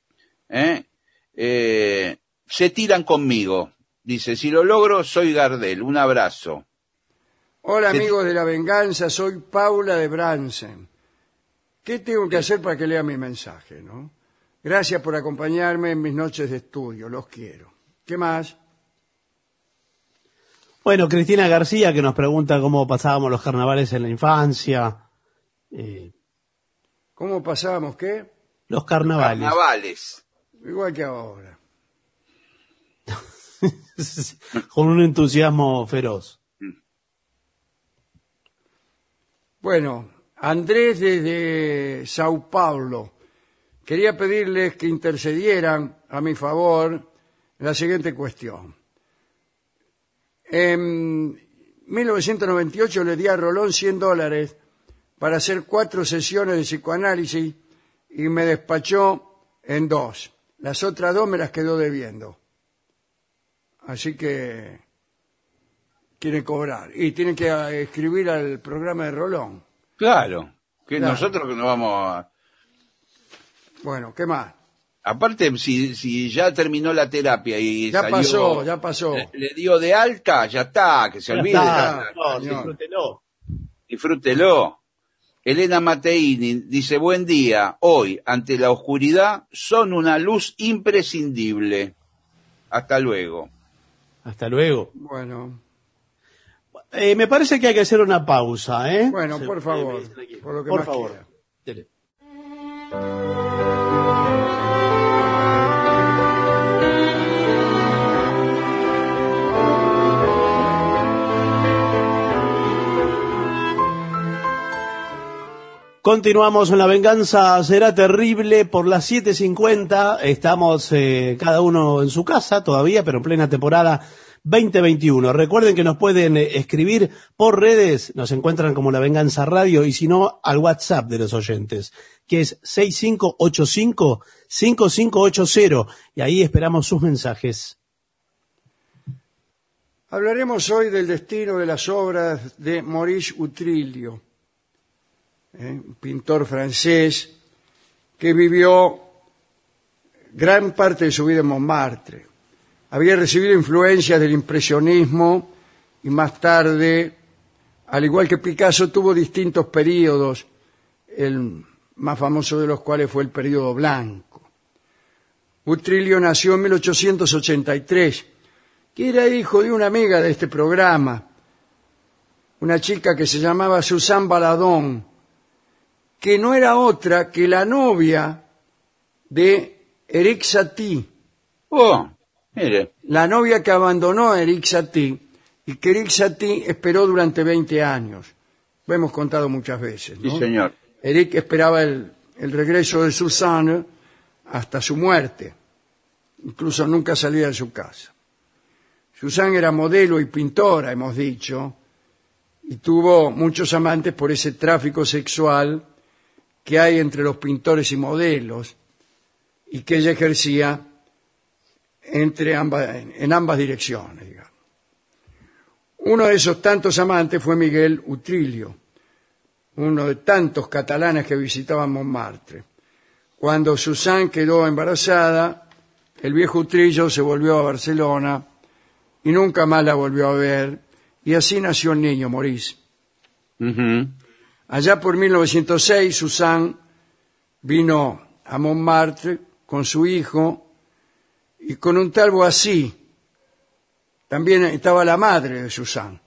Se tiran conmigo. Dice, si lo logro, soy Gardel. Un abrazo. Hola, amigos de la venganza, soy Paula de Bransen. ¿Qué tengo que hacer para que lea mi mensaje, no? Gracias por acompañarme en mis noches de estudio, los quiero. ¿Qué más? Bueno, Cristina García, que nos pregunta cómo pasábamos los carnavales en la infancia. ¿Cómo pasábamos qué? Los carnavales. Carnavales. Igual que ahora. Con un entusiasmo feroz. Bueno, Andrés desde Sao Paulo. Quería pedirles que intercedieran a mi favor en la siguiente cuestión. En 1998 le di a Rolón $100 para hacer 4 sesiones de psicoanálisis y me despachó en 2. Las otras 2 me las quedó debiendo. Así que quieren cobrar. Y tienen que escribir al programa de Rolón. Claro. Que Claro. nosotros que no vamos a... Bueno, ¿qué más? Aparte, si ya terminó la terapia y Ya salió, ya pasó. le dio de alta, ya está, que se Ya olvide. está, no, señor. disfrútelo. Disfrútelo. Elena Mateini dice, buen día, hoy, ante la oscuridad, son una luz imprescindible. Hasta luego. Hasta luego. Bueno, Me parece que hay que hacer una pausa, ¿eh? bueno, por favor, por lo que Por más favor. quiera. Dele. Continuamos en La Venganza Será Terrible por las 7:50. Estamos cada uno en su casa todavía, pero en plena temporada 2021. Recuerden que nos pueden escribir por redes, nos encuentran como La Venganza Radio, y si no, al WhatsApp de los oyentes, que es 6585-5580, y ahí esperamos sus mensajes. Hablaremos hoy del destino de las obras de Maurice Utrillo, un pintor francés que vivió gran parte de su vida en Montmartre. Había recibido influencias del impresionismo y más tarde, al igual que Picasso, tuvo distintos períodos, el más famoso de los cuales fue el período blanco. Utrillo nació en 1883, que era hijo de una amiga de este programa, una chica que se llamaba Suzanne Baladón, que no era otra que la novia de Eric Satie. Oh, mire. La novia que abandonó a Eric Satie y que Eric Satie esperó durante 20 años. Lo hemos contado muchas veces, ¿no? Sí, señor. Eric esperaba el regreso de Suzanne hasta su muerte. Incluso nunca salía de su casa. Suzanne era modelo y pintora, hemos dicho, y tuvo muchos amantes por ese tráfico sexual que hay entre los pintores y modelos y que ella ejercía en ambas direcciones, digamos. Uno de esos tantos amantes fue Miguel Utrillo, uno de tantos catalanes que visitaban Montmartre. Cuando Suzanne quedó embarazada, el viejo Utrillo se volvió a Barcelona y nunca más la volvió a ver, y así nació el niño, Maurice. Allá por 1906, Suzanne vino a Montmartre con su hijo y con un tal Boissy. También estaba la madre de Suzanne.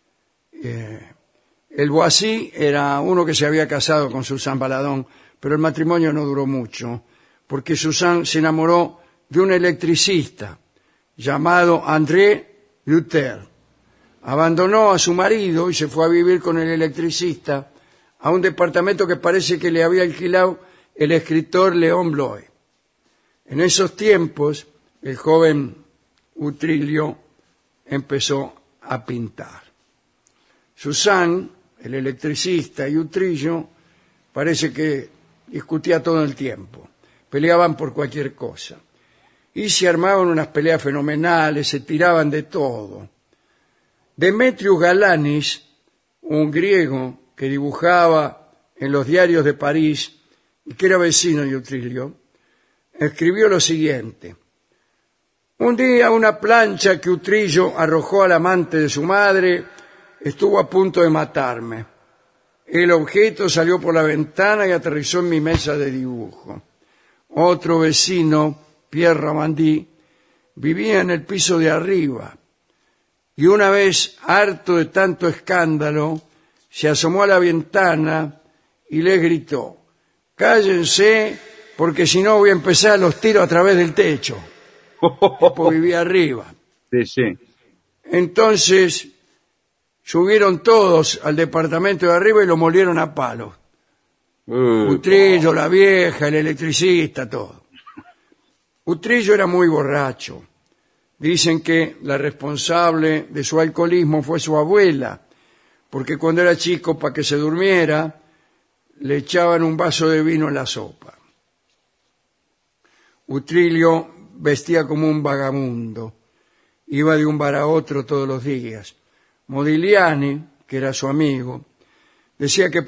El Boissy era uno que se había casado con Suzanne Baladón, pero el matrimonio no duró mucho, porque Suzanne se enamoró de un electricista llamado André Luther. Abandonó a su marido y se fue a vivir con el electricista a un departamento que parece que le había alquilado el escritor Léon Bloy. En esos tiempos, el joven Utrillo empezó a pintar. Suzanne, el electricista, y Utrillo parece que discutía todo el tiempo. Peleaban por cualquier cosa. Y se armaban unas peleas fenomenales, se tiraban de todo. Demetrius Galanis, un griego que dibujaba en los diarios de París y que era vecino de Utrillo, escribió lo siguiente: un día una plancha que Utrillo arrojó al amante de su madre estuvo a punto de matarme. El objeto salió por la ventana y aterrizó en mi mesa de dibujo. Otro vecino, Pierre Ramandí, vivía en el piso de arriba y una vez, harto de tanto escándalo, se asomó a la ventana y le gritó: cállense, porque si no voy a empezar los tiros a través del techo. Pues vivía arriba. Sí, sí. Entonces subieron todos al departamento de arriba y lo molieron a palos. Utrillo, la vieja, el electricista, todo. Utrillo era muy borracho. Dicen que la responsable de su alcoholismo fue su abuela, porque cuando era chico, para que se durmiera, le echaban un vaso de vino en la sopa. Utrillo vestía como un vagabundo. Iba de un bar a otro todos los días. Modigliani, que era su amigo, decía que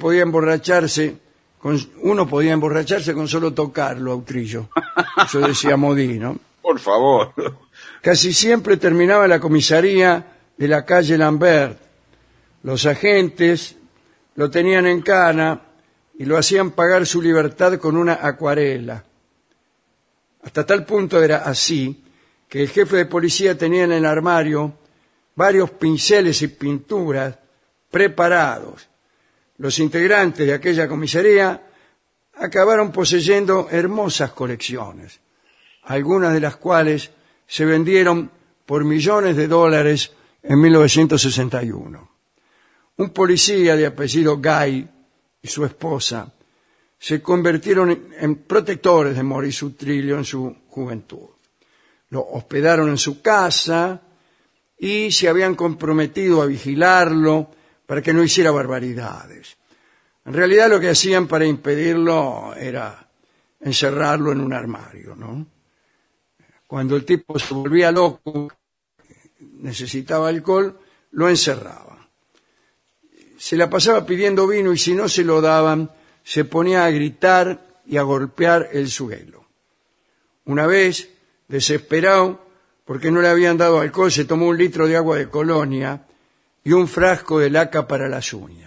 uno podía emborracharse con solo tocarlo a Utrillo. Eso decía Modi, ¿no? Por favor. Casi siempre terminaba en la comisaría de la calle Lambert. Los agentes lo tenían en cana y lo hacían pagar su libertad con una acuarela. Hasta tal punto era así que el jefe de policía tenía en el armario varios pinceles y pinturas preparados. Los integrantes de aquella comisaría acabaron poseyendo hermosas colecciones, algunas de las cuales se vendieron por millones de dólares en 1961. Un policía de apellido Gay y su esposa se convirtieron en protectores de Maurice Utrillo en su juventud. Lo hospedaron en su casa y se habían comprometido a vigilarlo para que no hiciera barbaridades. En realidad lo que hacían para impedirlo era encerrarlo en un armario, ¿no? Cuando el tipo se volvía loco, necesitaba alcohol, lo encerraba. Se la pasaba pidiendo vino y si no se lo daban, se ponía a gritar y a golpear el suelo. Una vez, desesperado, porque no le habían dado alcohol, se tomó 1 litro de agua de colonia y un frasco de laca para las uñas.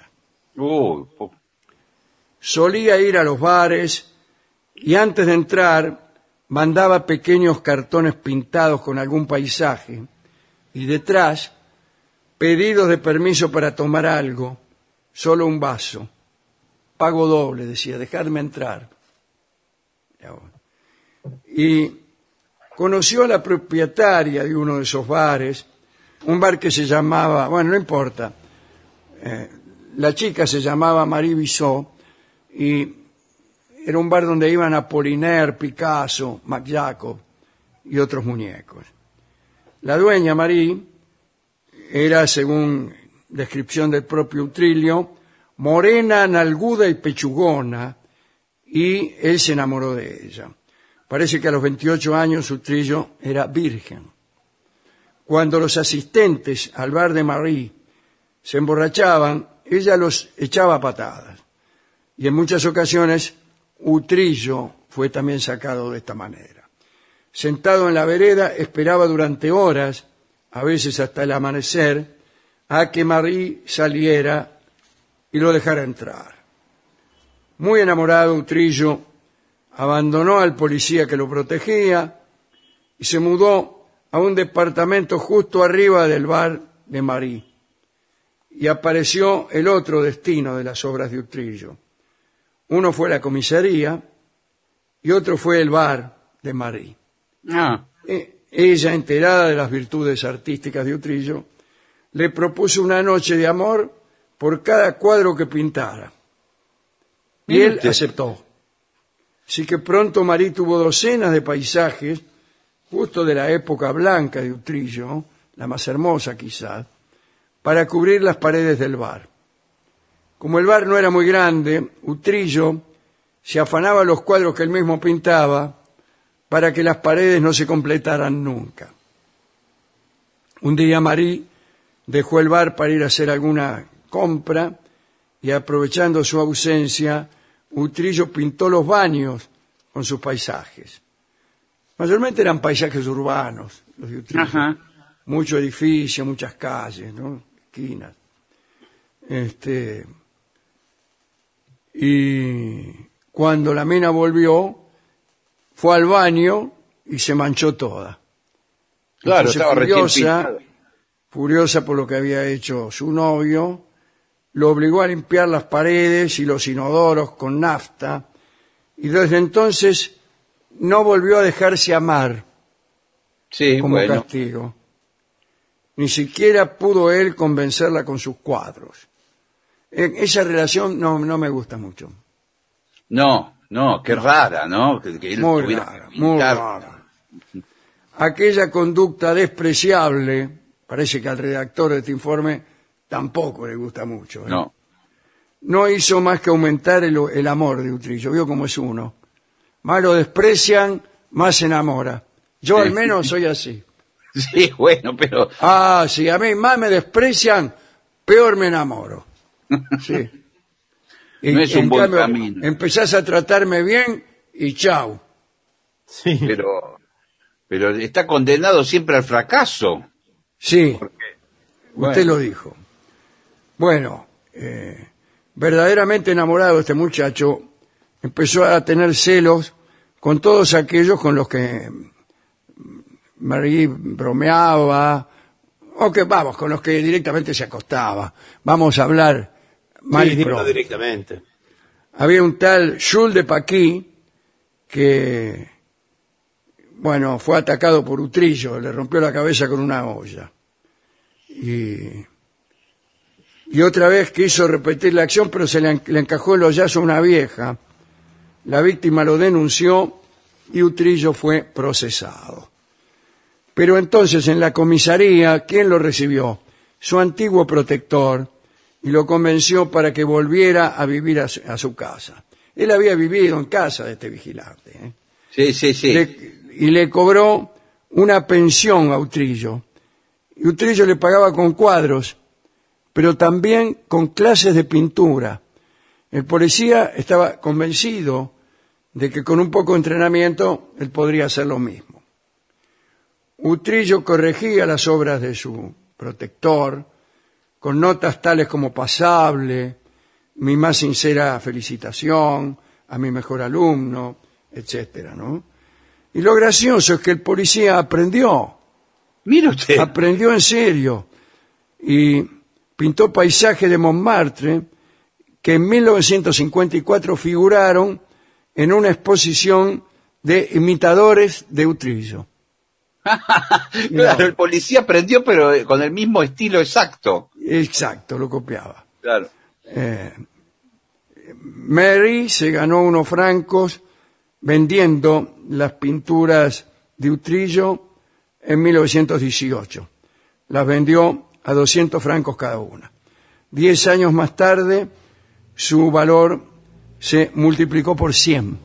Solía ir a los bares y antes de entrar mandaba pequeños cartones pintados con algún paisaje y detrás pedidos de permiso para tomar algo, solo un vaso. Pago doble, decía, dejadme entrar. Y conoció a la propietaria de uno de esos bares, un bar que se llamaba, bueno, no importa, la chica se llamaba Marie Bissot y era un bar donde iban Apollinaire, Picasso, Mac Jacob y otros muñecos. La dueña, Marie, era, según descripción del propio Utrillo, morena, nalguda y pechugona, y él se enamoró de ella. Parece que a los 28 años Utrillo era virgen. Cuando los asistentes al bar de Marie se emborrachaban, ella los echaba a patadas. Y en muchas ocasiones Utrillo fue también sacado de esta manera. Sentado en la vereda, esperaba durante horas, a veces hasta el amanecer, a que Marie saliera y lo dejara entrar. Muy enamorado, Utrillo abandonó al policía que lo protegía y se mudó a un departamento justo arriba del bar de Marie. Y apareció el otro destino de las obras de Utrillo. Uno fue la comisaría y otro fue el bar de Marie. Ella, enterada de las virtudes artísticas de Utrillo, le propuso una noche de amor por cada cuadro que pintara. Y él aceptó. Así que pronto Marie tuvo docenas de paisajes, justo de la época blanca de Utrillo, la más hermosa quizás, para cubrir las paredes del bar. Como el bar no era muy grande, Utrillo se afanaba los cuadros que él mismo pintaba para que las paredes no se completaran nunca. Un día Marie dejó el bar para ir a hacer alguna compra y, aprovechando su ausencia, Utrillo pintó los baños con sus paisajes. Mayormente eran paisajes urbanos, los de Utrillo. Ajá. Mucho edificio, muchas calles, ¿no? Esquinas. Y cuando la mina volvió, fue al baño y se manchó toda. Claro, Entonces, estaba recién pintado. furiosa por lo que había hecho su novio, lo obligó a limpiar las paredes y los inodoros con nafta, y desde entonces no volvió a dejarse amar Sí, como bueno. castigo. Ni siquiera pudo él convencerla con sus cuadros. Esa relación no me gusta mucho. No, qué rara, ¿no? Que él Muy tuviera rara, que muy pintar. rara. Aquella conducta despreciable, parece que al redactor de este informe tampoco le gusta mucho. No. No hizo más que aumentar el amor de Utrillo. Vio cómo es uno. Más lo desprecian, más se enamora. Yo Sí. al menos soy así. Sí, bueno, pero Si a mí más me desprecian, peor me enamoro. Sí. Y, No es un en buen cambio, camino. empezás a tratarme bien y chau. Sí. pero está condenado siempre al fracaso. Sí, Bueno. usted lo dijo. Bueno, verdaderamente enamorado este muchacho, empezó a tener celos con todos aquellos con los que Marie bromeaba, con los que directamente se acostaba. Vamos a hablar mal y Sí, dígalo pronto. directamente. Había un tal Jules de Paquis que, fue atacado por Utrillo, le rompió la cabeza con una olla. Y otra vez quiso repetir la acción, pero se le encajó el hollazo a una vieja. La víctima lo denunció y Utrillo fue procesado. Pero entonces en la comisaría, ¿quién lo recibió? Su antiguo protector, y lo convenció para que volviera a vivir a su casa. Él había vivido en casa de este vigilante. Sí. Y le cobró una pensión a Utrillo. Y Utrillo le pagaba con cuadros, pero también con clases de pintura. El policía estaba convencido de que con un poco de entrenamiento él podría hacer lo mismo. Utrillo corregía las obras de su protector con notas tales como pasable, mi más sincera felicitación a mi mejor alumno, etcétera, ¿no? Y lo gracioso es que el policía aprendió. Mire usted. Aprendió en serio y pintó paisajes de Montmartre que en 1954 figuraron en una exposición de imitadores de Utrillo. Claro, el policía aprendió, pero con el mismo estilo exacto. Exacto, lo copiaba. Claro. Mary se ganó unos francos vendiendo las pinturas de Utrillo en 1918. Las vendió a 200 francos cada una. 10 años más tarde, su valor se multiplicó por 100.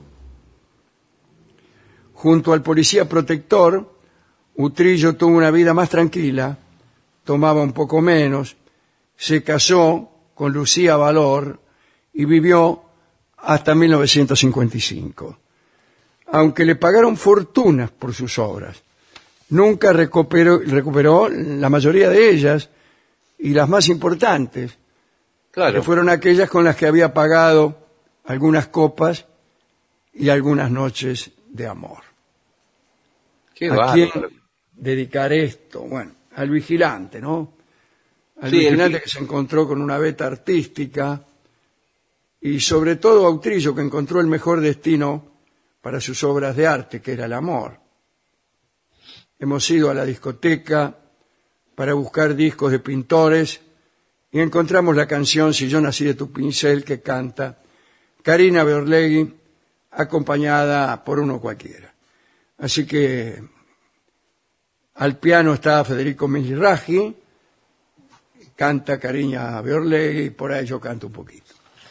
Junto al policía protector, Utrillo tuvo una vida más tranquila, tomaba un poco menos, se casó con Lucía Valor y vivió hasta 1955. Aunque le pagaron fortunas por sus obras, nunca recuperó la mayoría de ellas, y las más importantes, Claro. que fueron aquellas con las que había pagado algunas copas y algunas noches de amor. Qué ¿A bárbaro. quién dedicar esto? Bueno, al vigilante, ¿no? Al Sí, vigilante que se encontró con una beta artística, y sobre todo a Utrillo, que encontró el mejor destino para sus obras de arte, que era el amor. Hemos ido a la discoteca para buscar discos de pintores y encontramos la canción Si yo nací de tu pincel, que canta Karina Beorlegui, acompañada por uno cualquiera. Así que al piano está Federico Mizrahi, canta Karina Beorlegui, y por ahí yo canto un poquito.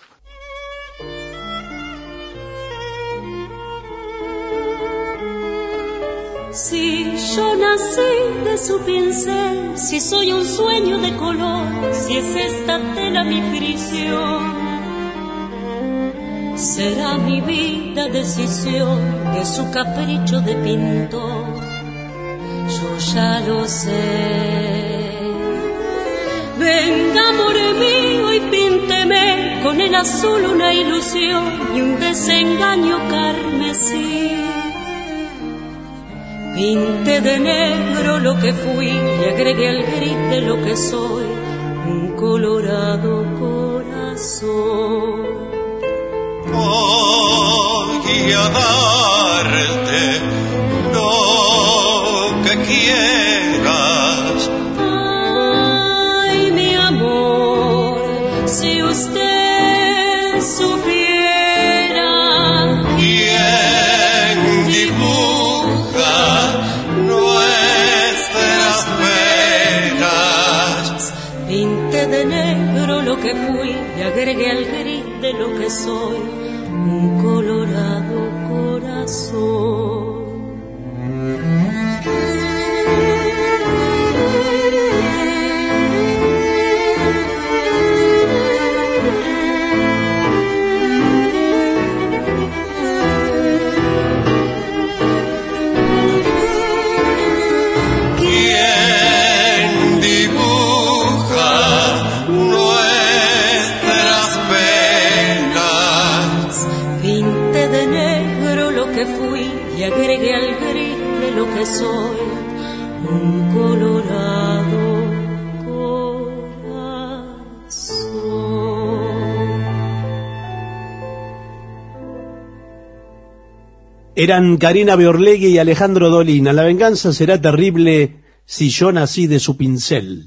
Si yo nací de su pincel, si soy un sueño de color, si es esta tela mi prisión, será mi vida decisión de su capricho de pintor. Yo ya lo sé. Venga, amor mío, y pínteme con el azul una ilusión y un desengaño carmesí. Pinte de negro lo que fui y agregué al gris de lo que soy un colorado corazón. Voy a darte lo que quieras. Ay, mi amor, si usted supiera ¿Quién dibuja nuestras penas? pinte de negro lo que fui y agregué al gris de lo que soy un colorado corazón. ¿Quién dibuja nuestras penas? Pinte de negro lo que fui y agregué al gris de lo que soy un colorado corazón. Eran Karina Beorlegui y Alejandro Dolina. La venganza será terrible si yo nací de su pincel.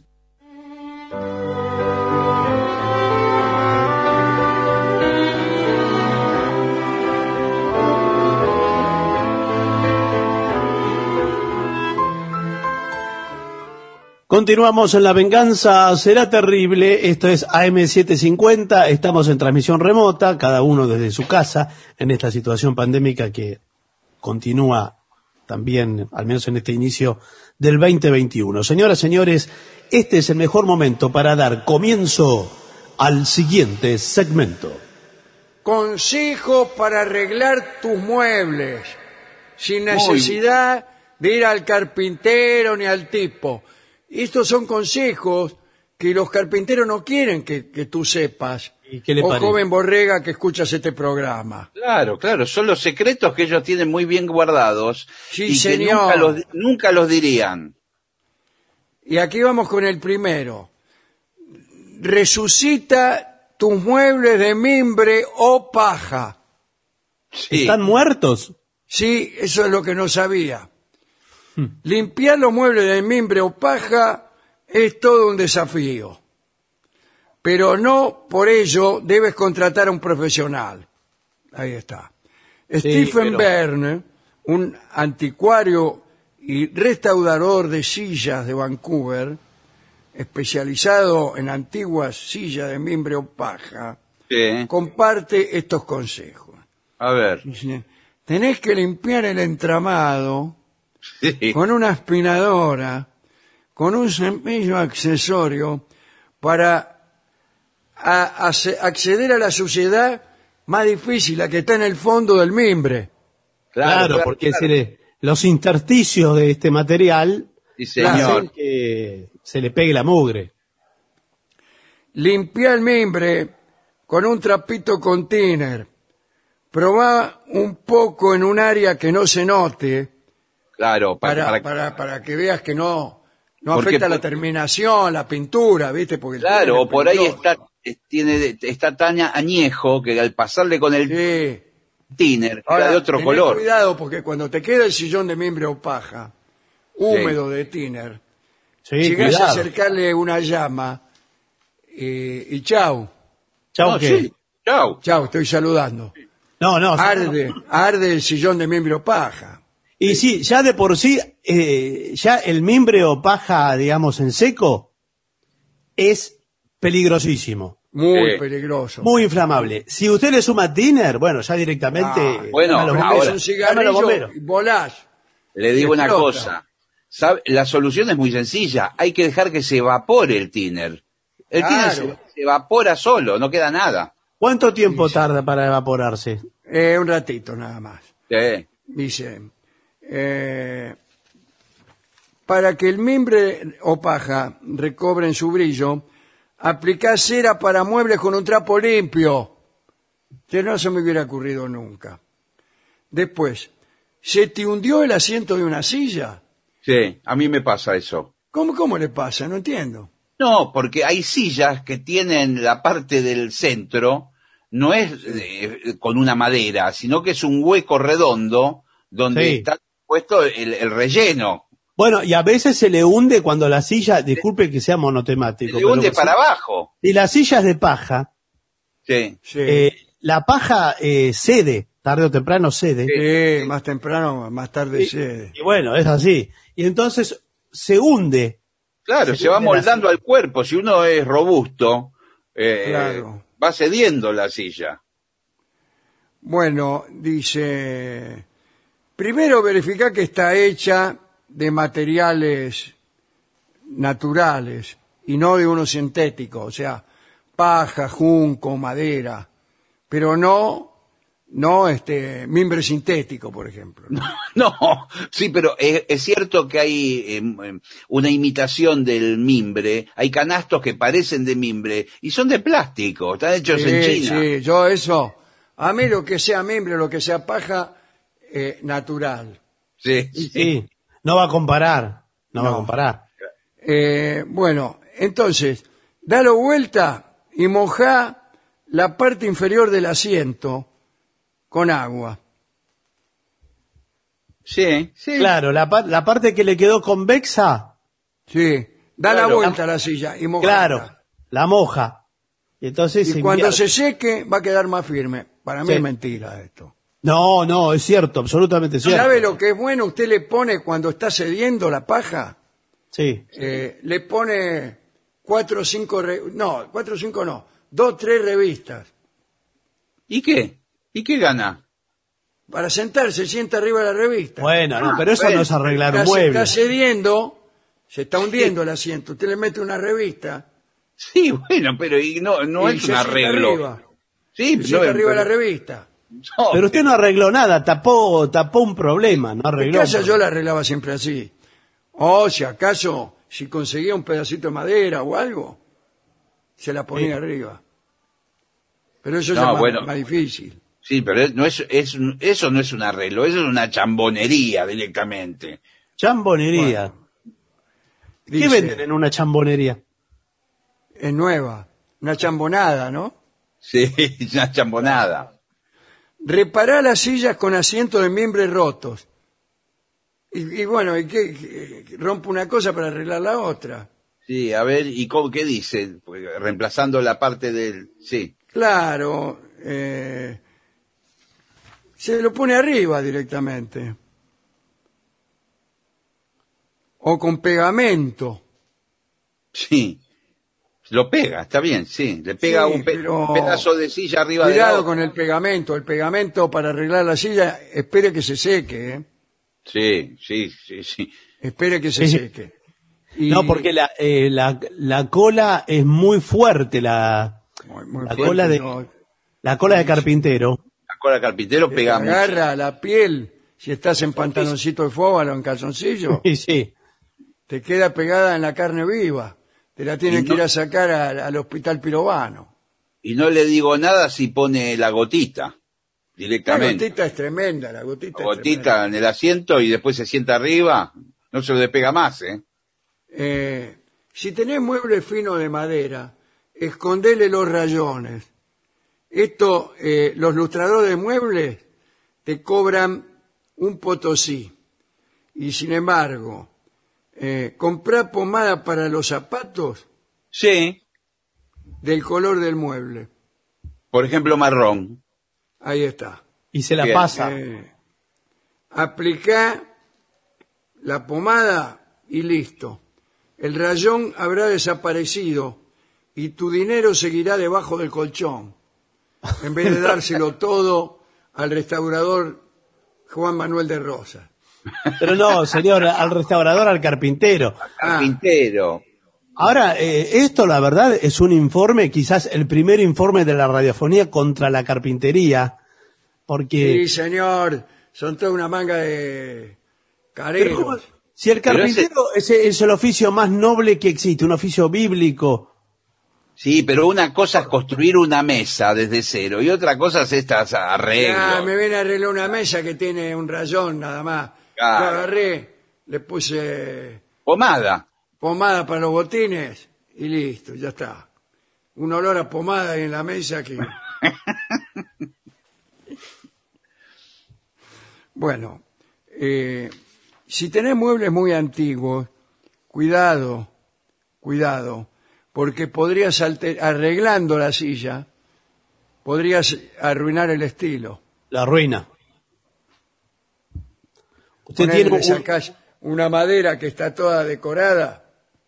Continuamos en La venganza será terrible. Esto es AM750. Estamos en transmisión remota, cada uno desde su casa, en esta situación pandémica que continúa también, al menos en este inicio del 2021. Señoras, señores, este es el mejor momento para dar comienzo al siguiente segmento. Consejos para arreglar tus muebles, sin necesidad de ir al carpintero ni al tipo. Estos son consejos que los carpinteros no quieren que tú sepas. ¿Y qué le o parece? joven borrega que escuchas este programa. Claro, claro, son los secretos que ellos tienen muy bien guardados Sí, y señor. que nunca los dirían. Y aquí vamos con el primero. Resucita tus muebles de mimbre o paja. Sí. ¿Están muertos? Sí, eso es lo que no sabía. Limpiar los muebles de mimbre o paja es todo un desafío. Pero no por ello debes contratar a un profesional. Ahí está. Stephen Byrne, un anticuario y restaurador de sillas de Vancouver, especializado en antiguas sillas de mimbre o paja, Sí. comparte estos consejos. A ver. Dice, tenés que limpiar el entramado Sí. con una aspiradora, con un cepillo accesorio para acceder a la suciedad más difícil, la que está en el fondo del mimbre. Claro, porque los intersticios de este material Sí, señor. hacen que se le pegue la mugre. Limpiá el mimbre con un trapito con thinner. Probá un poco en un área que no se note Claro, para que veas que no Porque afecta la por- terminación, la pintura, ¿viste? Porque el Claro, thinner o es por ahí peligroso. está tan añejo que al pasarle con el Sí. thinner queda Ahora, de otro tené color. cuidado porque cuando te queda el sillón de mimbre o paja húmedo de thinner, Sí, llegás a cuidado. acercarle una llama y chau, Chau, No, ¿qué? sí. Chau. chau, estoy saludando. No. Arde el sillón de mimbre o paja. Y sí, ya de por sí, ya el mimbre o paja, digamos, en seco, es peligrosísimo. Muy peligroso. Muy inflamable. Si usted le suma thinner, bueno, ya directamente... bueno, llama a los ahora- bomberos. Es un Llama a los cigarrillo bomberos. y volás. Le digo una Explota. cosa. La solución es muy sencilla. Hay que dejar que se evapore el thinner. El Claro. thinner se evapora solo, no queda nada. ¿Cuánto tiempo tarda para evaporarse? Un ratito nada más. Sí. Dice, para que el mimbre o paja recobren su brillo, aplicá cera para muebles con un trapo limpio. Que no se me hubiera ocurrido nunca. Después, ¿se te hundió el asiento de una silla? Sí, a mí me pasa eso. ¿Cómo le pasa? No entiendo. No, porque hay sillas que tienen la parte del centro, no es con una madera, sino que es un hueco redondo donde Sí. está puesto el relleno. Bueno, y a veces se le hunde cuando la silla, disculpe que sea monotemático. Se hunde pero para abajo. si la silla es de paja, Sí. Sí, la paja cede, tarde o temprano cede. sí, más temprano, más tarde cede. Y bueno, es así. Y entonces se hunde. Claro, se va hunde la moldando al cuerpo. Si uno es robusto, Claro. va cediendo la silla. Bueno, dice, primero verificar que está hecha de materiales naturales y no de uno sintético, o sea, paja, junco, madera, pero no mimbre sintético, por ejemplo. ¿no? No, sí, pero es cierto que hay una imitación del mimbre. Hay canastos que parecen de mimbre y son de plástico, están hechos en China. Sí, yo eso, a mí lo que sea mimbre, lo que sea paja, natural. Sí, Sí, sí. no va a comparar. No va a No. comparar. Bueno, entonces, dalo vuelta y mojá la parte inferior del asiento con agua. Sí, sí. Claro, la parte que le quedó convexa, Sí, da la Claro. vuelta a la silla y moja. claro, la moja. Y entonces Y cuando invierte. se seque va a quedar más firme. Para mí Sí. es mentira esto. No, es cierto, absolutamente cierto. ¿Sabe lo que es bueno? Usted le pone cuando está cediendo la paja, Sí. le pone 4 o 5, no, 4 o 5 no, 2 o 3 revistas. ¿Y qué? ¿Y qué gana? Para sentarse, sienta arriba de la revista. Bueno, no, pero eso bueno, no es arreglar un Está- mueble. Está cediendo, se está hundiendo el asiento. Usted le mete una revista Sí, bueno, pero no y es se un sienta arreglo. arriba. Sí, Se sienta arriba de la revista. no, Pero usted no arregló nada, tapó un problema, no En arregló. casa un yo la arreglaba siempre así. O si acaso, si conseguía un pedacito de madera o algo, se la ponía Sí. arriba. Pero eso No, ya es bueno. más difícil. Sí, pero eso no es un arreglo, eso es una chambonería directamente. Chambonería. ¿Qué Dice, venden en una chambonería? es nueva, una chambonada, ¿no? Sí, una chambonada. Repará las sillas con asientos de mimbre rotos. Y bueno, ¿y qué? Rompe una cosa para arreglar la otra. Sí, a ver, ¿y qué dice? Pues, reemplazando la parte del... Sí, Claro, se lo pone arriba directamente. O con pegamento. Sí. Lo pega, está bien, sí. Le pega Sí, un pero pedazo de silla arriba de Cuidado la con el pegamento. El pegamento para arreglar la silla, espere que se seque, ¿eh? Sí, sí, sí, sí. Espere que se Sí. seque. Y- No, porque la cola es muy fuerte, muy la fuerte, cola de ¿no? la cola de carpintero. La cola de carpintero Te pega mucho. agarra la piel, si estás en pantaloncito de fóbalo o en calzoncillo, Sí, sí. te queda pegada en la carne viva. Te la tienen Y que no- ir a sacar al hospital pirobano. Y no le digo nada si pone la gotita La directamente. gotita es tremenda, la gotita La es tremenda. gotita en el asiento y después se sienta arriba. No se lo despega más, ¿eh? Si tenés muebles finos de madera, escondele los rayones. Esto, los lustradores de muebles te cobran un potosí. Y sin embargo, comprá pomada para los zapatos Sí. del color del mueble. Por ejemplo, marrón. Ahí está. Y se la Bien. pasa. Aplicá la pomada y listo. El rayón habrá desaparecido y tu dinero seguirá debajo del colchón, en vez de dárselo todo al restaurador Juan Manuel de Rosas. Pero no, señor, al restaurador, al carpintero. Carpintero. Ahora, esto la verdad es un informe, quizás el primer informe de la radiofonía contra la carpintería, porque Sí, señor, son toda una manga de pero ¿cómo? careros. Si el Pero carpintero es el oficio más noble que existe, un oficio bíblico. Sí, pero una cosa es construir una mesa desde cero y otra cosa es estas arreglos. Me viene a arreglar una mesa que tiene un rayón nada más. Claro. Lo agarré, le puse Pomada. pomada para los botines y listo, ya está. Un olor a pomada ahí en la mesa que... Bueno, si tenés muebles muy antiguos, cuidado, porque podrías, arreglando la silla, podrías arruinar el estilo. La ruina. Usted Ponele, tiene le sacás una madera que está toda decorada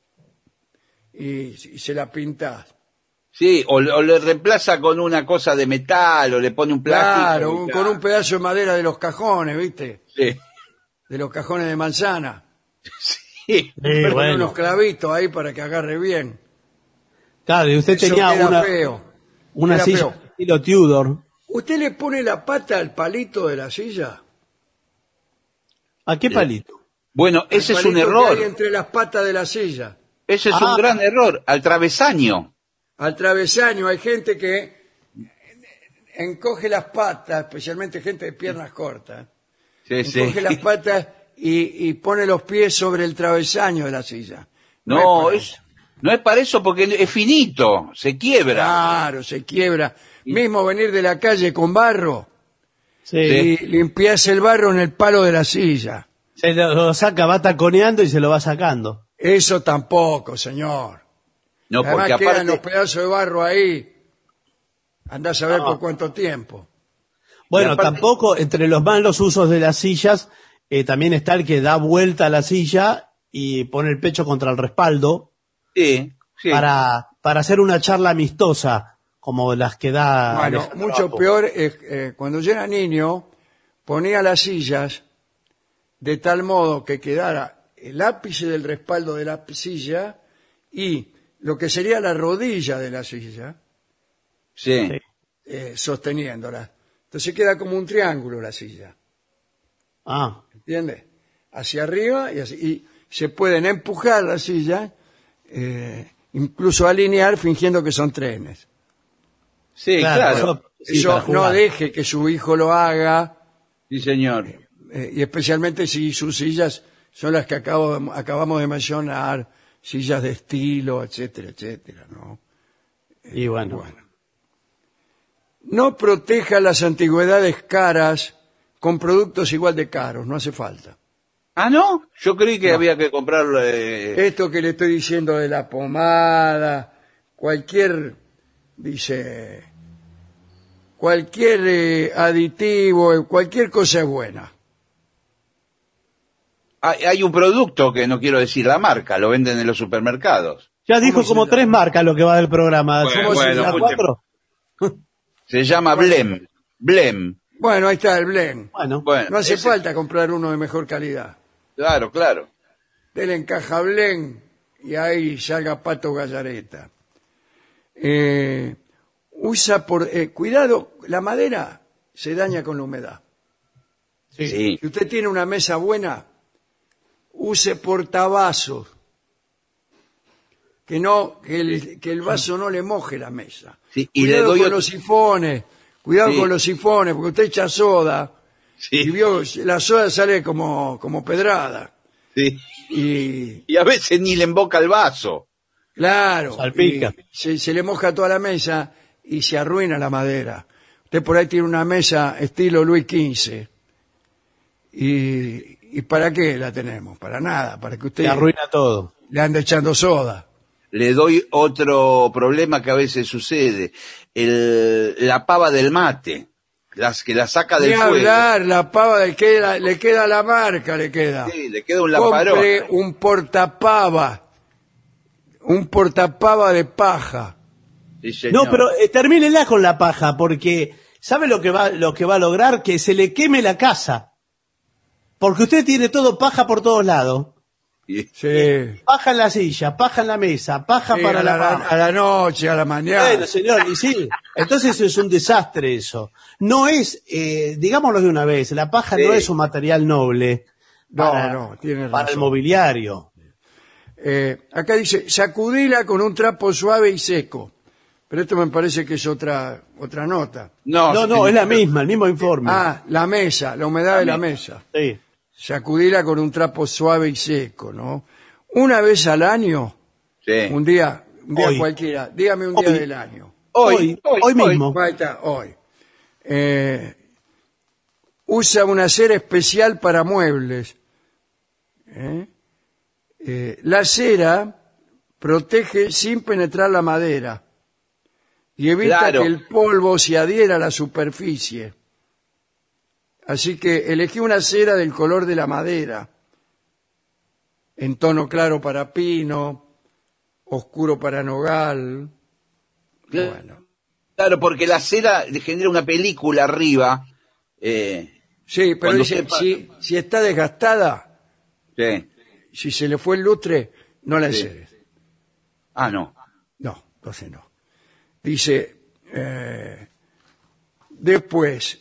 y se la pintás. Sí, o le reemplaza con una cosa de metal o le pone un plástico. Claro, y con un pedazo de madera de los cajones, ¿viste? Sí. De los cajones de manzana. Sí. Con bueno. unos clavitos ahí para que agarre bien. Claro, y usted Eso tenía queda feo. una Queda silla feo. estilo Tudor. ¿Usted le pone la pata al palito de la silla? ¿A qué palito? Bueno, ese Al es un palito que error. hay entre las patas de la silla. Ese es un gran error. Al travesaño. Al travesaño hay gente que encoge las patas, especialmente gente de piernas cortas. Sí, sí. Encoge las patas y pone los pies sobre el travesaño de la silla. No, para no es para eso porque es finito. Se quiebra. Claro, se quiebra. Mismo venir de la calle con barro Sí. y limpiarse el barro en el palo de la silla. Se lo saca, va taconeando y se lo va sacando. Eso tampoco, señor. No, porque Además quedan aparte... los pedazos de barro ahí. Andás a ver No. por cuánto tiempo. Bueno, Y aparte- tampoco entre los malos usos de las sillas, también está el que da vuelta a la silla y pone el pecho contra el respaldo Sí, sí. para hacer una charla amistosa, como las que da... Bueno, Alejandro mucho Apo. peor es cuando yo era niño, ponía las sillas de tal modo que quedara el ápice del respaldo de la silla y lo que sería la rodilla de la silla Sí. sosteniéndola. Entonces queda como un triángulo la silla, Ah, ¿entiendes? Hacia arriba y se pueden empujar la silla, incluso alinear fingiendo que son trenes. Sí, claro. sí, Eso para no jugar. deje que su hijo lo haga. Sí, señor. Y especialmente si sus sillas son las que acabamos de mencionar, sillas de estilo, etcétera, etcétera, ¿no? Y bueno, No proteja las antigüedades caras con productos igual de caros, no hace falta. Ah, ¿no? Yo creí que había que comprar... Esto que le estoy diciendo de la pomada, cualquier aditivo, cualquier cosa es buena. Hay un producto que no quiero decir la marca, lo venden en los supermercados. Ya dijo se como llama? 3 marcas lo que va del programa. Bueno, ¿Cómo se bueno, llama? escuchen. 4? Se llama Blem. Blem. Bueno, ahí está el Blend. Bueno, Bueno, No hace ese- falta comprar uno de mejor calidad. Claro, claro. Dele en caja Blend y ahí salga Pato Gallareta. Cuidado, la madera se daña con la humedad. Sí. Si usted tiene una mesa buena, use portavasos. Que el vaso no le moje la mesa. Sí, y Cuidado le doy con otro- los sifones. Cuidado Sí. con los sifones, porque usted echa soda. Sí. Y vio, la soda sale como pedrada. Sí. Y Y a veces ni le emboca el vaso. claro, Salpica. y se le moja toda la mesa y se arruina la madera. Usted por ahí tiene una mesa estilo Luis XV. ¿Y para qué la tenemos? Para nada, para que usted te arruina todo. le ande echando soda. Le doy otro problema que a veces sucede. La pava del mate. Que la saca Ni del fuego. hablar, la pava le queda la marca, le queda. Sí, le queda un lamparón. Compre un portapava de paja. Sí, señor. No, pero termínela con la paja, porque ¿sabe lo que va a lograr? Que se le queme la casa. Porque usted tiene todo paja por todos lados. Y- Sí. Paja en la silla, paja en la mesa, paja Sí, para a la la, paja. a la noche, a la mañana. Bueno, señor, y sí. Entonces es un desastre eso. No es, digámoslo de una vez, la paja Sí. no es un material noble No, tiene para el razón. mobiliario. Acá dice, sacudila con un trapo suave y seco. Pero esto me parece que es otra nota. No, es la misma, el mismo informe. Ah, la mesa, la humedad de la mesa. Sí. Sacudila con un trapo suave y seco, ¿no? Una vez al año, Sí. un día Hoy. cualquiera, dígame un día Hoy. del año. Hoy mismo. Ahí está, hoy. Usa una cera especial para muebles. La cera protege sin penetrar la madera y evita Claro. que el polvo se adhiera a la superficie. Así que elegí una cera del color de la madera, en tono claro para pino, oscuro para nogal. Bueno. Claro, porque la cera le genera una película arriba. Sí, pero Cuando dice, sepa- si está desgastada, Sí. si se le fue el lustre, no la Sí. enceres. Ah, no. No, entonces no. Dice, después,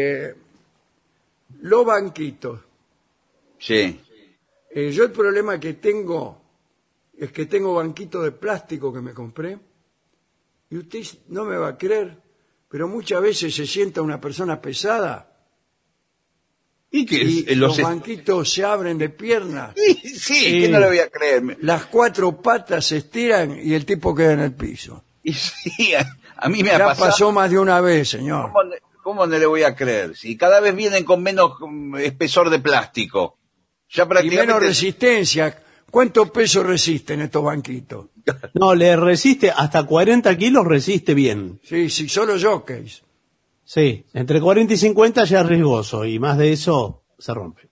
los banquitos. Sí. Yo el problema que tengo es que tengo banquitos de plástico que me compré y usted no me va a creer, pero muchas veces se sienta una persona pesada ¿Y qué? y los banquitos se abren de piernas, Sí, que no lo voy a creer. las 4 patas se estiran y el tipo queda en el piso. Y sí, a mí me ha Ya pasado. pasó más de una vez, señor. ¿Cómo no le voy a creer? Si cada vez vienen con menos espesor de plástico. Ya Y prácticamente. menos resistencia. ¿Cuánto peso resisten estos banquitos? No, le resiste, hasta 40 kilos resiste bien. Sí, sí, solo jockeys. Sí, entre 40 y 50 ya es riesgoso, y más de eso se rompe.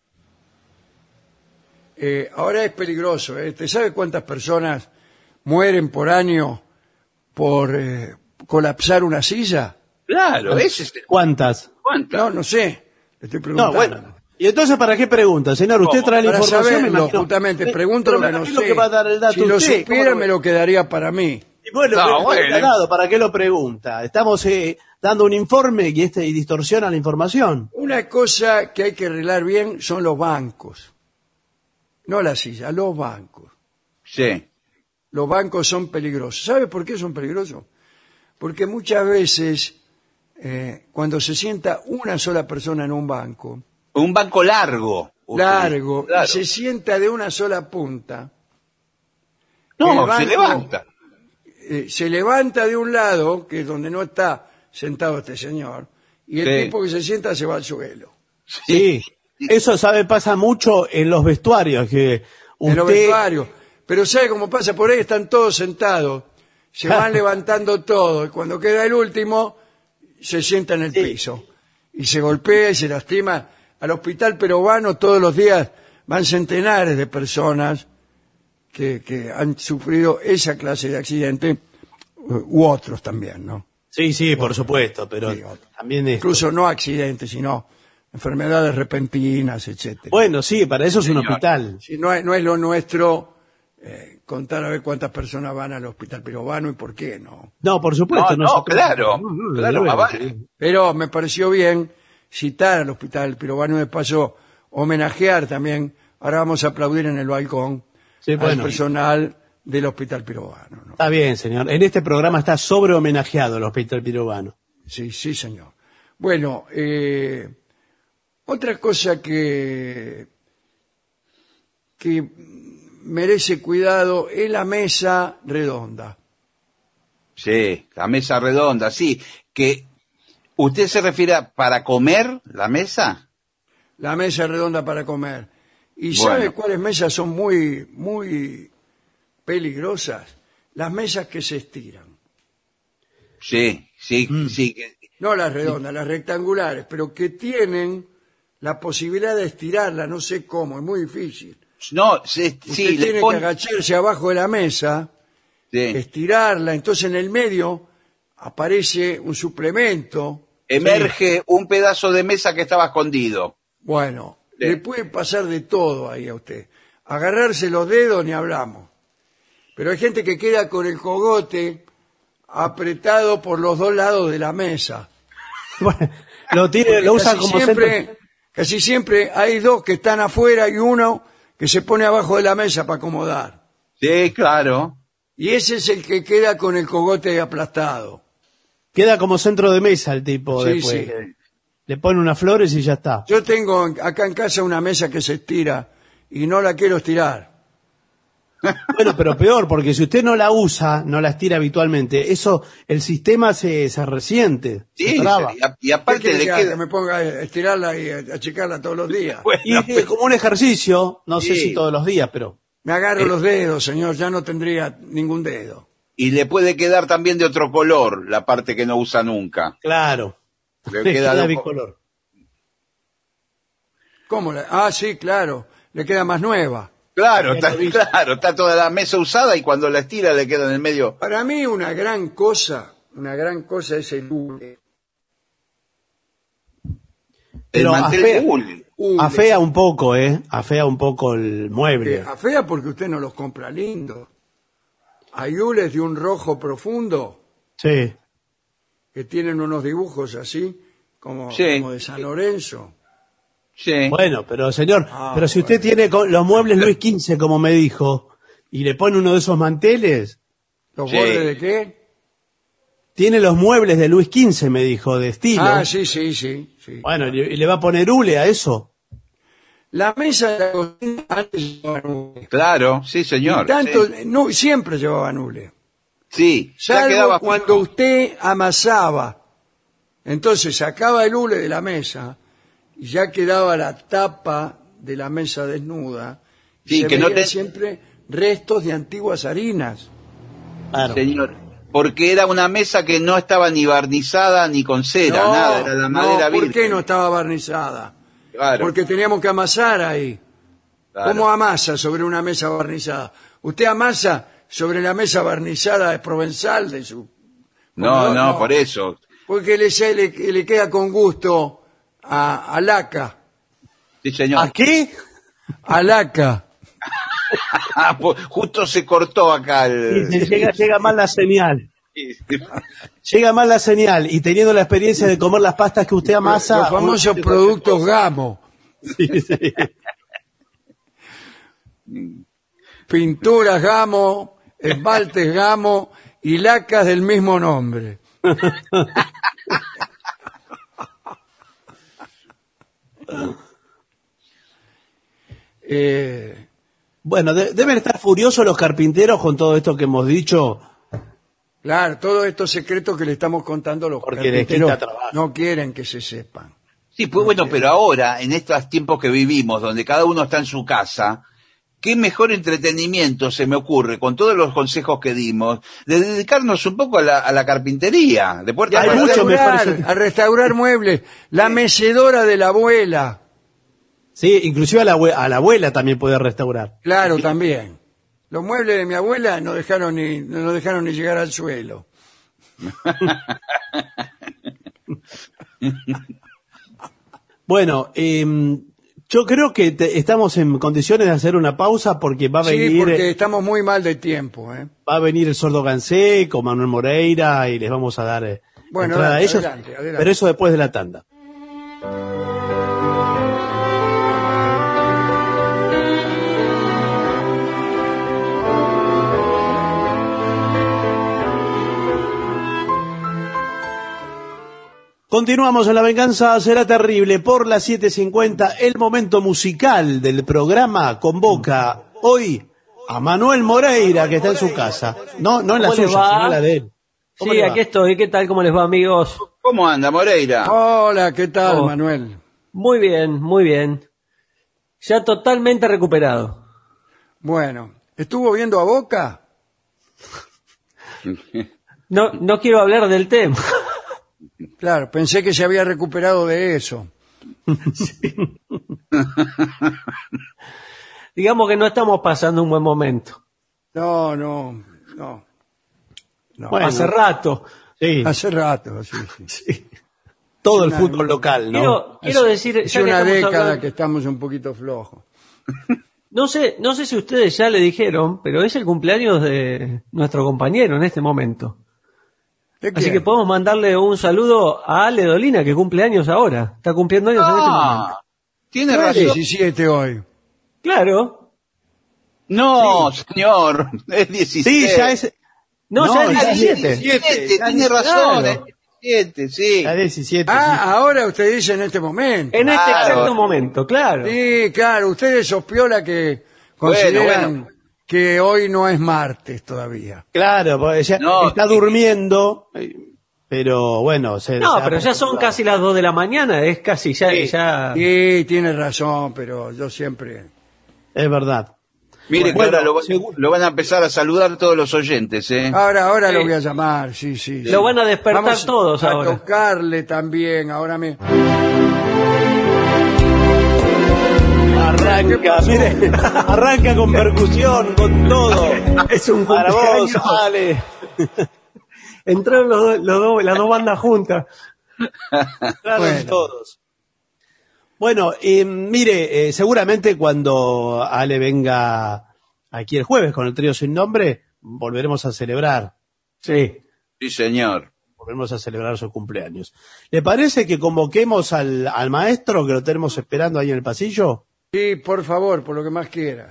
Ahora es peligroso. ¿Usted sabe cuántas personas mueren por año por colapsar una silla? Claro, ese es el. ¿Cuántas? ¿Cuántas? No, no sé. Le estoy No, preguntando. bueno. ¿Y entonces para qué pregunta, señor? Usted ¿Cómo? trae la Para información, me saberlo, imagino. justamente. Pregunto Pero lo que me no imagino sé. que va a dar el dato Si lo usted, supiera, ¿cómo me lo quedaría para mí. Y bueno, No, pero bueno. está dado, ¿para qué lo pregunta? Estamos dando un informe y distorsiona la información. Una cosa que hay que arreglar bien son los bancos. No las sillas, los bancos. Sí. Los bancos son peligrosos. ¿Sabe por qué son peligrosos? Porque muchas veces, cuando se sienta una sola persona en un banco, Un banco largo. largo, Claro. y se sienta de una sola punta, No, el se banco- levanta. se levanta de un lado, que es donde no está sentado este señor, y el Sí. tipo que se sienta se va al suelo. Sí. Eso, pasa mucho en los vestuarios, que En los usted... vestuarios. Pero ¿sabe cómo pasa? Por ahí están todos sentados, se van levantando todos, y cuando queda el último, se sienta en el piso. Y se golpea y se lastima. Al hospital peruano todos los días van centenares de personas que han sufrido esa clase de accidente u otros también, ¿no? Sí, por supuesto, pero Sí, otros. también esto. Incluso no accidentes, sino enfermedades repentinas, etcétera. Bueno, sí, para eso es un hospital. Si no es lo nuestro contar a ver cuántas personas van al hospital pirobano y por qué no. No, por supuesto. No, claro, claro, luego, más vale. sí. Pero me pareció bien citar al hospital pirobano y de paso homenajear también. Ahora vamos a aplaudir en el balcón Sí, al bueno. personal del hospital pirobano, ¿no? Está bien, señor. En este programa está sobre homenajeado el hospital pirobano. Sí, sí, señor. Bueno, otra cosa que merece cuidado es la mesa redonda. Sí, la mesa redonda, sí. Que ¿usted se refiere a para comer la mesa? La mesa redonda para comer. ¿Y Bueno. sabe cuáles mesas son muy, muy peligrosas? Las mesas que se estiran. Sí, sí, sí. No las redondas, las rectangulares, pero que tienen la posibilidad de estirarla, no sé cómo, es muy difícil. No, Usted sí, le tiene que pone... agacharse abajo de la mesa, Sí. estirarla, entonces en el medio aparece un suplemento. Emerge un pedazo de mesa que estaba escondido. Bueno, Sí. le puede pasar de todo ahí a usted. Agarrarse los dedos ni hablamos. Pero hay gente que queda con el cogote apretado por los dos lados de la mesa. Bueno, lo usan como centro. Casi siempre hay dos que están afuera y uno que se pone abajo de la mesa para acomodar. Sí, claro. Y ese es el que queda con el cogote aplastado. Queda como centro de mesa el tipo Sí, después. sí. Le pone unas flores y ya está. Yo tengo acá en casa una mesa que se estira y no la quiero estirar. Bueno, pero peor, porque si usted no la usa, no la estira habitualmente, eso, el sistema se resiente, se Sí, traba. y ¿Qué aparte quiere le que haga? queda... Que me ponga a estirarla y a achicarla todos los días. Bueno, Y es como un ejercicio, no sé Sí. si todos los días, pero... Me agarro los dedos, señor, ya no tendría ningún dedo. y le puede quedar también de otro color la parte que no usa nunca. Claro. Le Le queda queda de- bicolor. ¿Cómo? Sí, claro, le queda más nueva. Claro, está toda la mesa usada y cuando la estira le queda en el medio. Para mí una gran cosa es el hule. El Pero mantel afea- de hule. Hule. Afea un poco, afea un poco el mueble. Afea porque usted no los compra lindos. Hay hules de un rojo profundo Sí. que tienen unos dibujos así, como, Sí. como de San Lorenzo. Sí. Bueno, pero señor, Ah, pero si usted tiene los muebles Luis XV, como me dijo, y le pone uno de esos manteles, ¿Los Sí. bordes de qué? tiene los muebles de Luis XV, me dijo, de estilo. Ah, sí, sí, sí. sí. Bueno, y le va a poner hule a eso. La mesa de la cocina antes llevaba hule. Claro, sí, señor. Y tanto, Sí, no, siempre llevaban hule. sí, ya Salvo quedaba cuando fijo. usted amasaba. Entonces sacaba el hule de la mesa y ya quedaba la tapa de la mesa desnuda. Y Sí, se que no veían te- siempre restos de antiguas harinas. Claro. Señor, porque era una mesa que no estaba ni barnizada ni con cera, No, nada, era la madera ¿por virgen. qué no estaba barnizada? Claro, Porque teníamos que amasar ahí. claro. ¿Cómo amasa sobre una mesa barnizada? Usted amasa sobre la mesa barnizada de provenzal de su... No, por eso. Porque le queda con gusto a laca. Sí, señor. ¿A qué? A laca. Ah, pues, justo se cortó acá el... Llega mal la señal. Llega mal la señal. Y teniendo la experiencia de comer las pastas que usted amasa... Los famosos productos Gamo. Sí, sí. Pinturas Gamo, esmaltes Gamo y lacas del mismo nombre. Bueno, deben estar furiosos los carpinteros con todo esto que hemos dicho. Claro, todos estos secretos que le estamos contando los Porque les carpinteros quita trabajo. no quieren que se sepan. Sí, pues bueno, pero ahora, en estos tiempos que vivimos, donde cada uno está en su casa, qué mejor entretenimiento se me ocurre, con todos los consejos que dimos, de dedicarnos un poco a la carpintería, de puerta Hay a puerta. mucho mejor. A restaurar muebles. La mecedora de la abuela. Sí, inclusive a la abuela también puede restaurar. Claro, también. Los muebles de mi abuela no dejaron ni llegar al suelo. Bueno, yo creo que estamos en condiciones de hacer una pausa porque va a venir... Sí, porque estamos muy mal de tiempo. Va a venir el Sordo Gansé con Manuel Moreira y les vamos a dar bueno, entrada a ellos. Adelante. Pero eso después de la tanda. Continuamos en La Venganza Será Terrible por las 7:50. El momento musical del programa convoca hoy a Manuel Moreira, que está en su casa. No en la suya, sino en la de él. Sí, aquí estoy. ¿Qué tal? ¿Cómo les va, amigos? ¿Cómo anda, Moreira? Hola, ¿qué tal, Manuel? Muy bien, muy bien. Ya totalmente recuperado. Bueno, ¿estuvo viendo a Boca? No quiero hablar del tema. Claro, pensé que se había recuperado de eso. Sí. Digamos que no estamos pasando un buen momento. No. Bueno, hace rato. Sí. Hace rato, sí. Sí. Todo el fútbol local, ¿no? Quiero decir... Hace una década que estamos un poquito flojos. No sé si ustedes ya le dijeron, pero es el cumpleaños de nuestro compañero en este momento. Así que podemos mandarle un saludo a Ale Dolina, que cumple años ahora. Está cumpliendo años en este momento. Tiene No es razón. 17 hoy. Claro. No, señor, es 16. Sí, ya es... No, ya es 17. 17, tiene razón, Claro. es 17, sí. Ya 17. sí. Ahora usted dice en este momento. En este Claro. exacto momento, claro. Sí, claro, ustedes sos piola que consideran que hoy no es martes todavía. Claro, porque ella está durmiendo, pero bueno... Pero ya son casi las 2 de la mañana, es casi ya... Sí, tiene razón, pero yo siempre... Es verdad. Mire, Bueno, que ahora lo van a empezar a saludar todos los oyentes, ¿eh? Ahora lo voy a llamar, sí. Lo van a despertar Vamos todos a ahora. tocarle también, ahora me... Arranca, mire, arranca con percusión, con todo. Es un Para vos, cumpleaños. Ale. Entraron las dos bandas juntas. Entraron todos. Bueno, mire, seguramente cuando Ale venga aquí el jueves con el trío sin nombre, volveremos a celebrar. Sí. Sí, señor. Volveremos a celebrar su cumpleaños. ¿Le parece que convoquemos al maestro que lo tenemos esperando ahí en el pasillo? Sí, por favor, por lo que más quiera.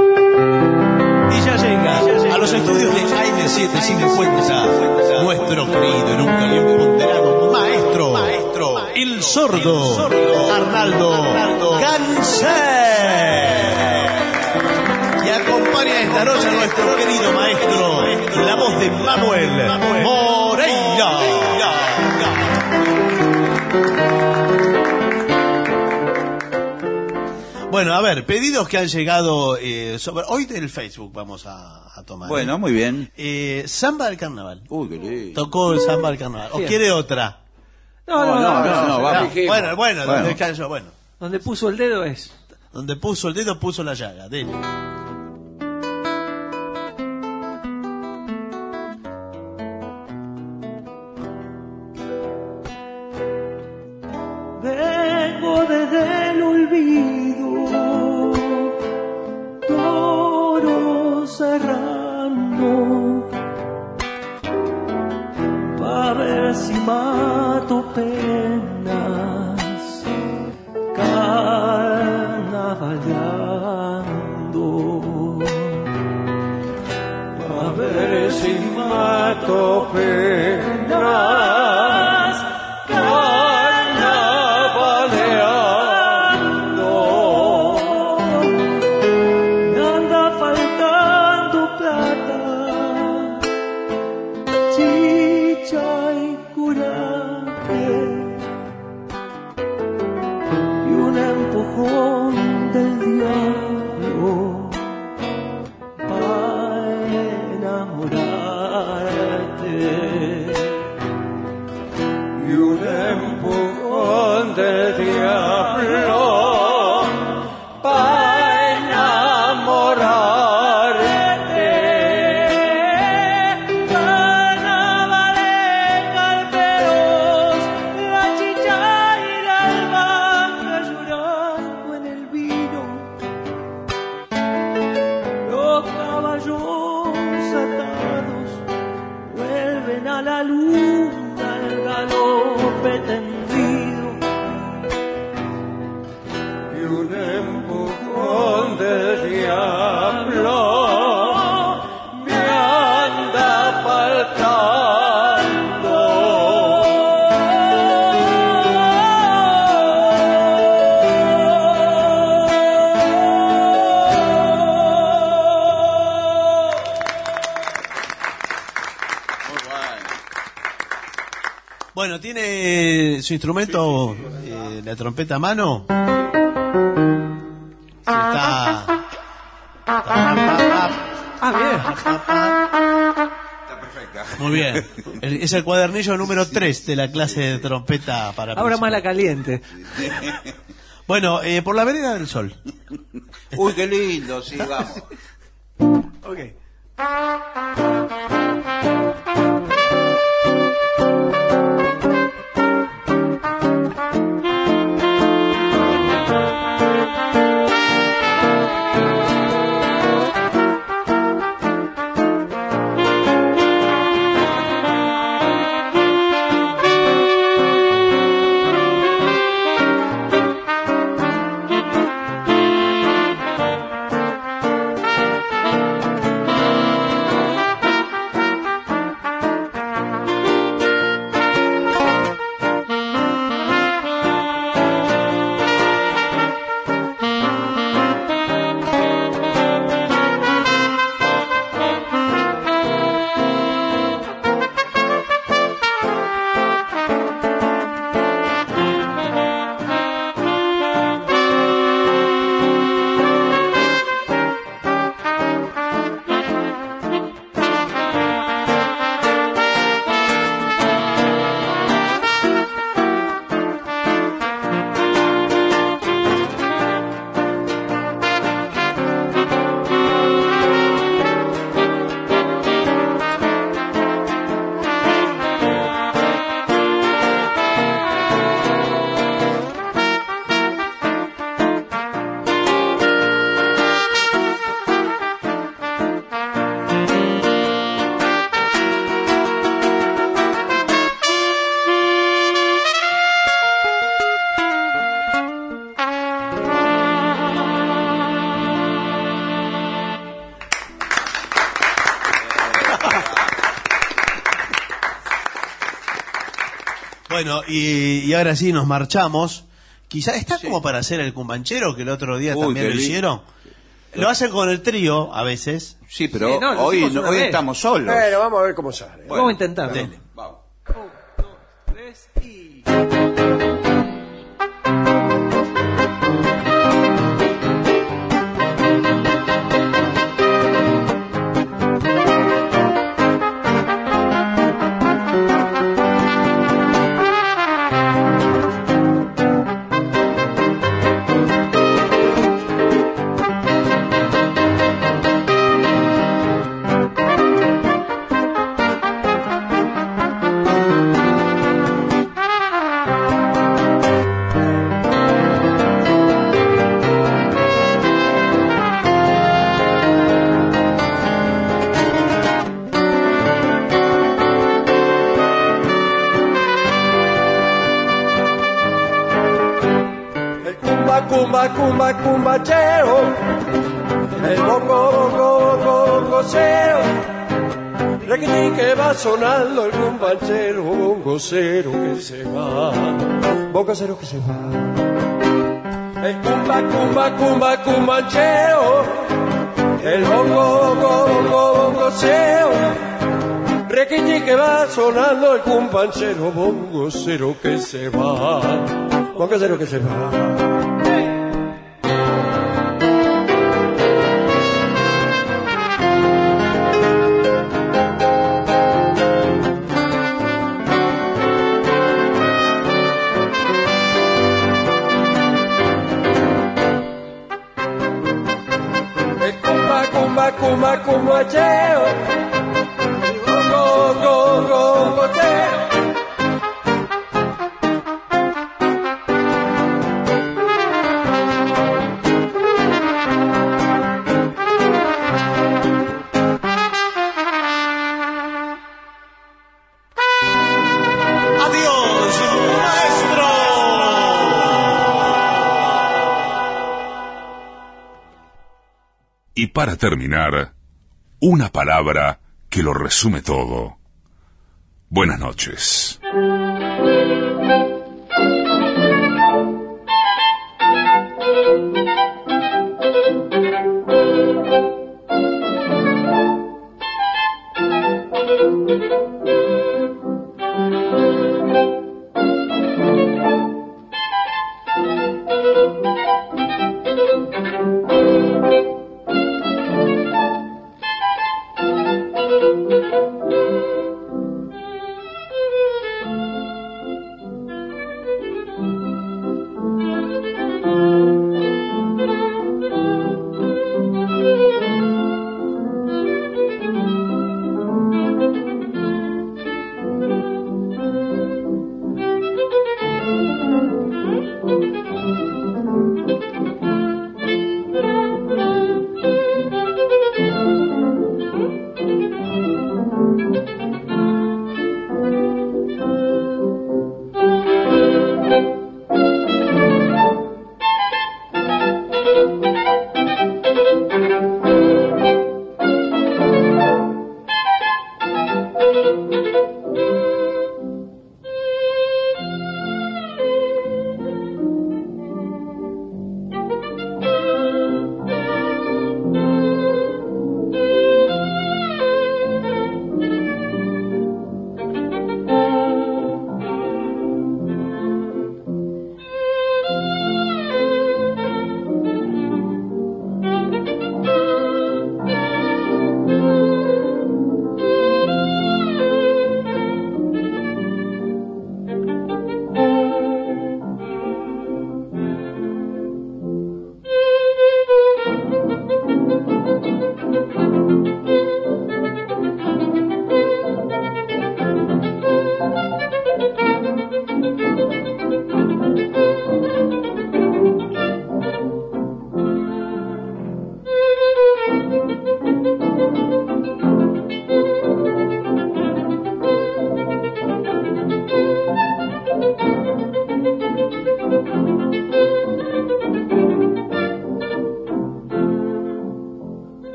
Y ya llega a los estudios de Jaime 750 nuestro querido y nunca bien ponderado maestro, el sordo Arnaldo Gansé. Y acompaña esta noche a nuestro querido maestro, la voz de Manuel Moreira. Bueno, a ver, pedidos que han llegado hoy del Facebook vamos a tomar. Bueno, muy bien. Samba del Carnaval. Uy, qué lindo. Tocó el Samba del Carnaval. ¿O quiere otra? No, vamos. Bueno, donde cayó, bueno. Donde puso el dedo es. Donde puso el dedo puso la llaga, dele. Vengo desde el olvido, toro cerrando, pa' ver si mato penas, carnavalando, pa' ver si mato penas. a la luna el galope tendido y un empujón del diablo me anda faltando. Bueno, ¿tiene su instrumento, la trompeta a mano? Sí, está... bien. Está perfecta. Muy bien. Es el cuadernillo número 3 de la clase de trompeta para... Ahora más la caliente. Bueno, por la vereda del sol. Uy, qué lindo, sí, vamos. Ok. Bueno, y ahora sí nos marchamos. Quizá está como para hacer el cumbanchero, que el otro día también lo hicieron. Lo hacen con el trío a veces. Sí, pero hoy estamos solos. Bueno, vamos a ver cómo sale. Bueno, vamos a intentarlo. Dele. Vamos. 1, 2, 3 y... Cumbacheo, el bongocero, requitín que va sonando el cumbachero, bongocero que se va, bongocero que se va. El cumbacheo, el bongocero, requitín que va sonando el cumbachero, bongocero que se va, bongocero que se va. Cumbacheo, para terminar, una palabra que lo resume todo. Buenas noches.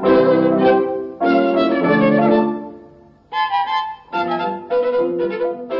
Thank you.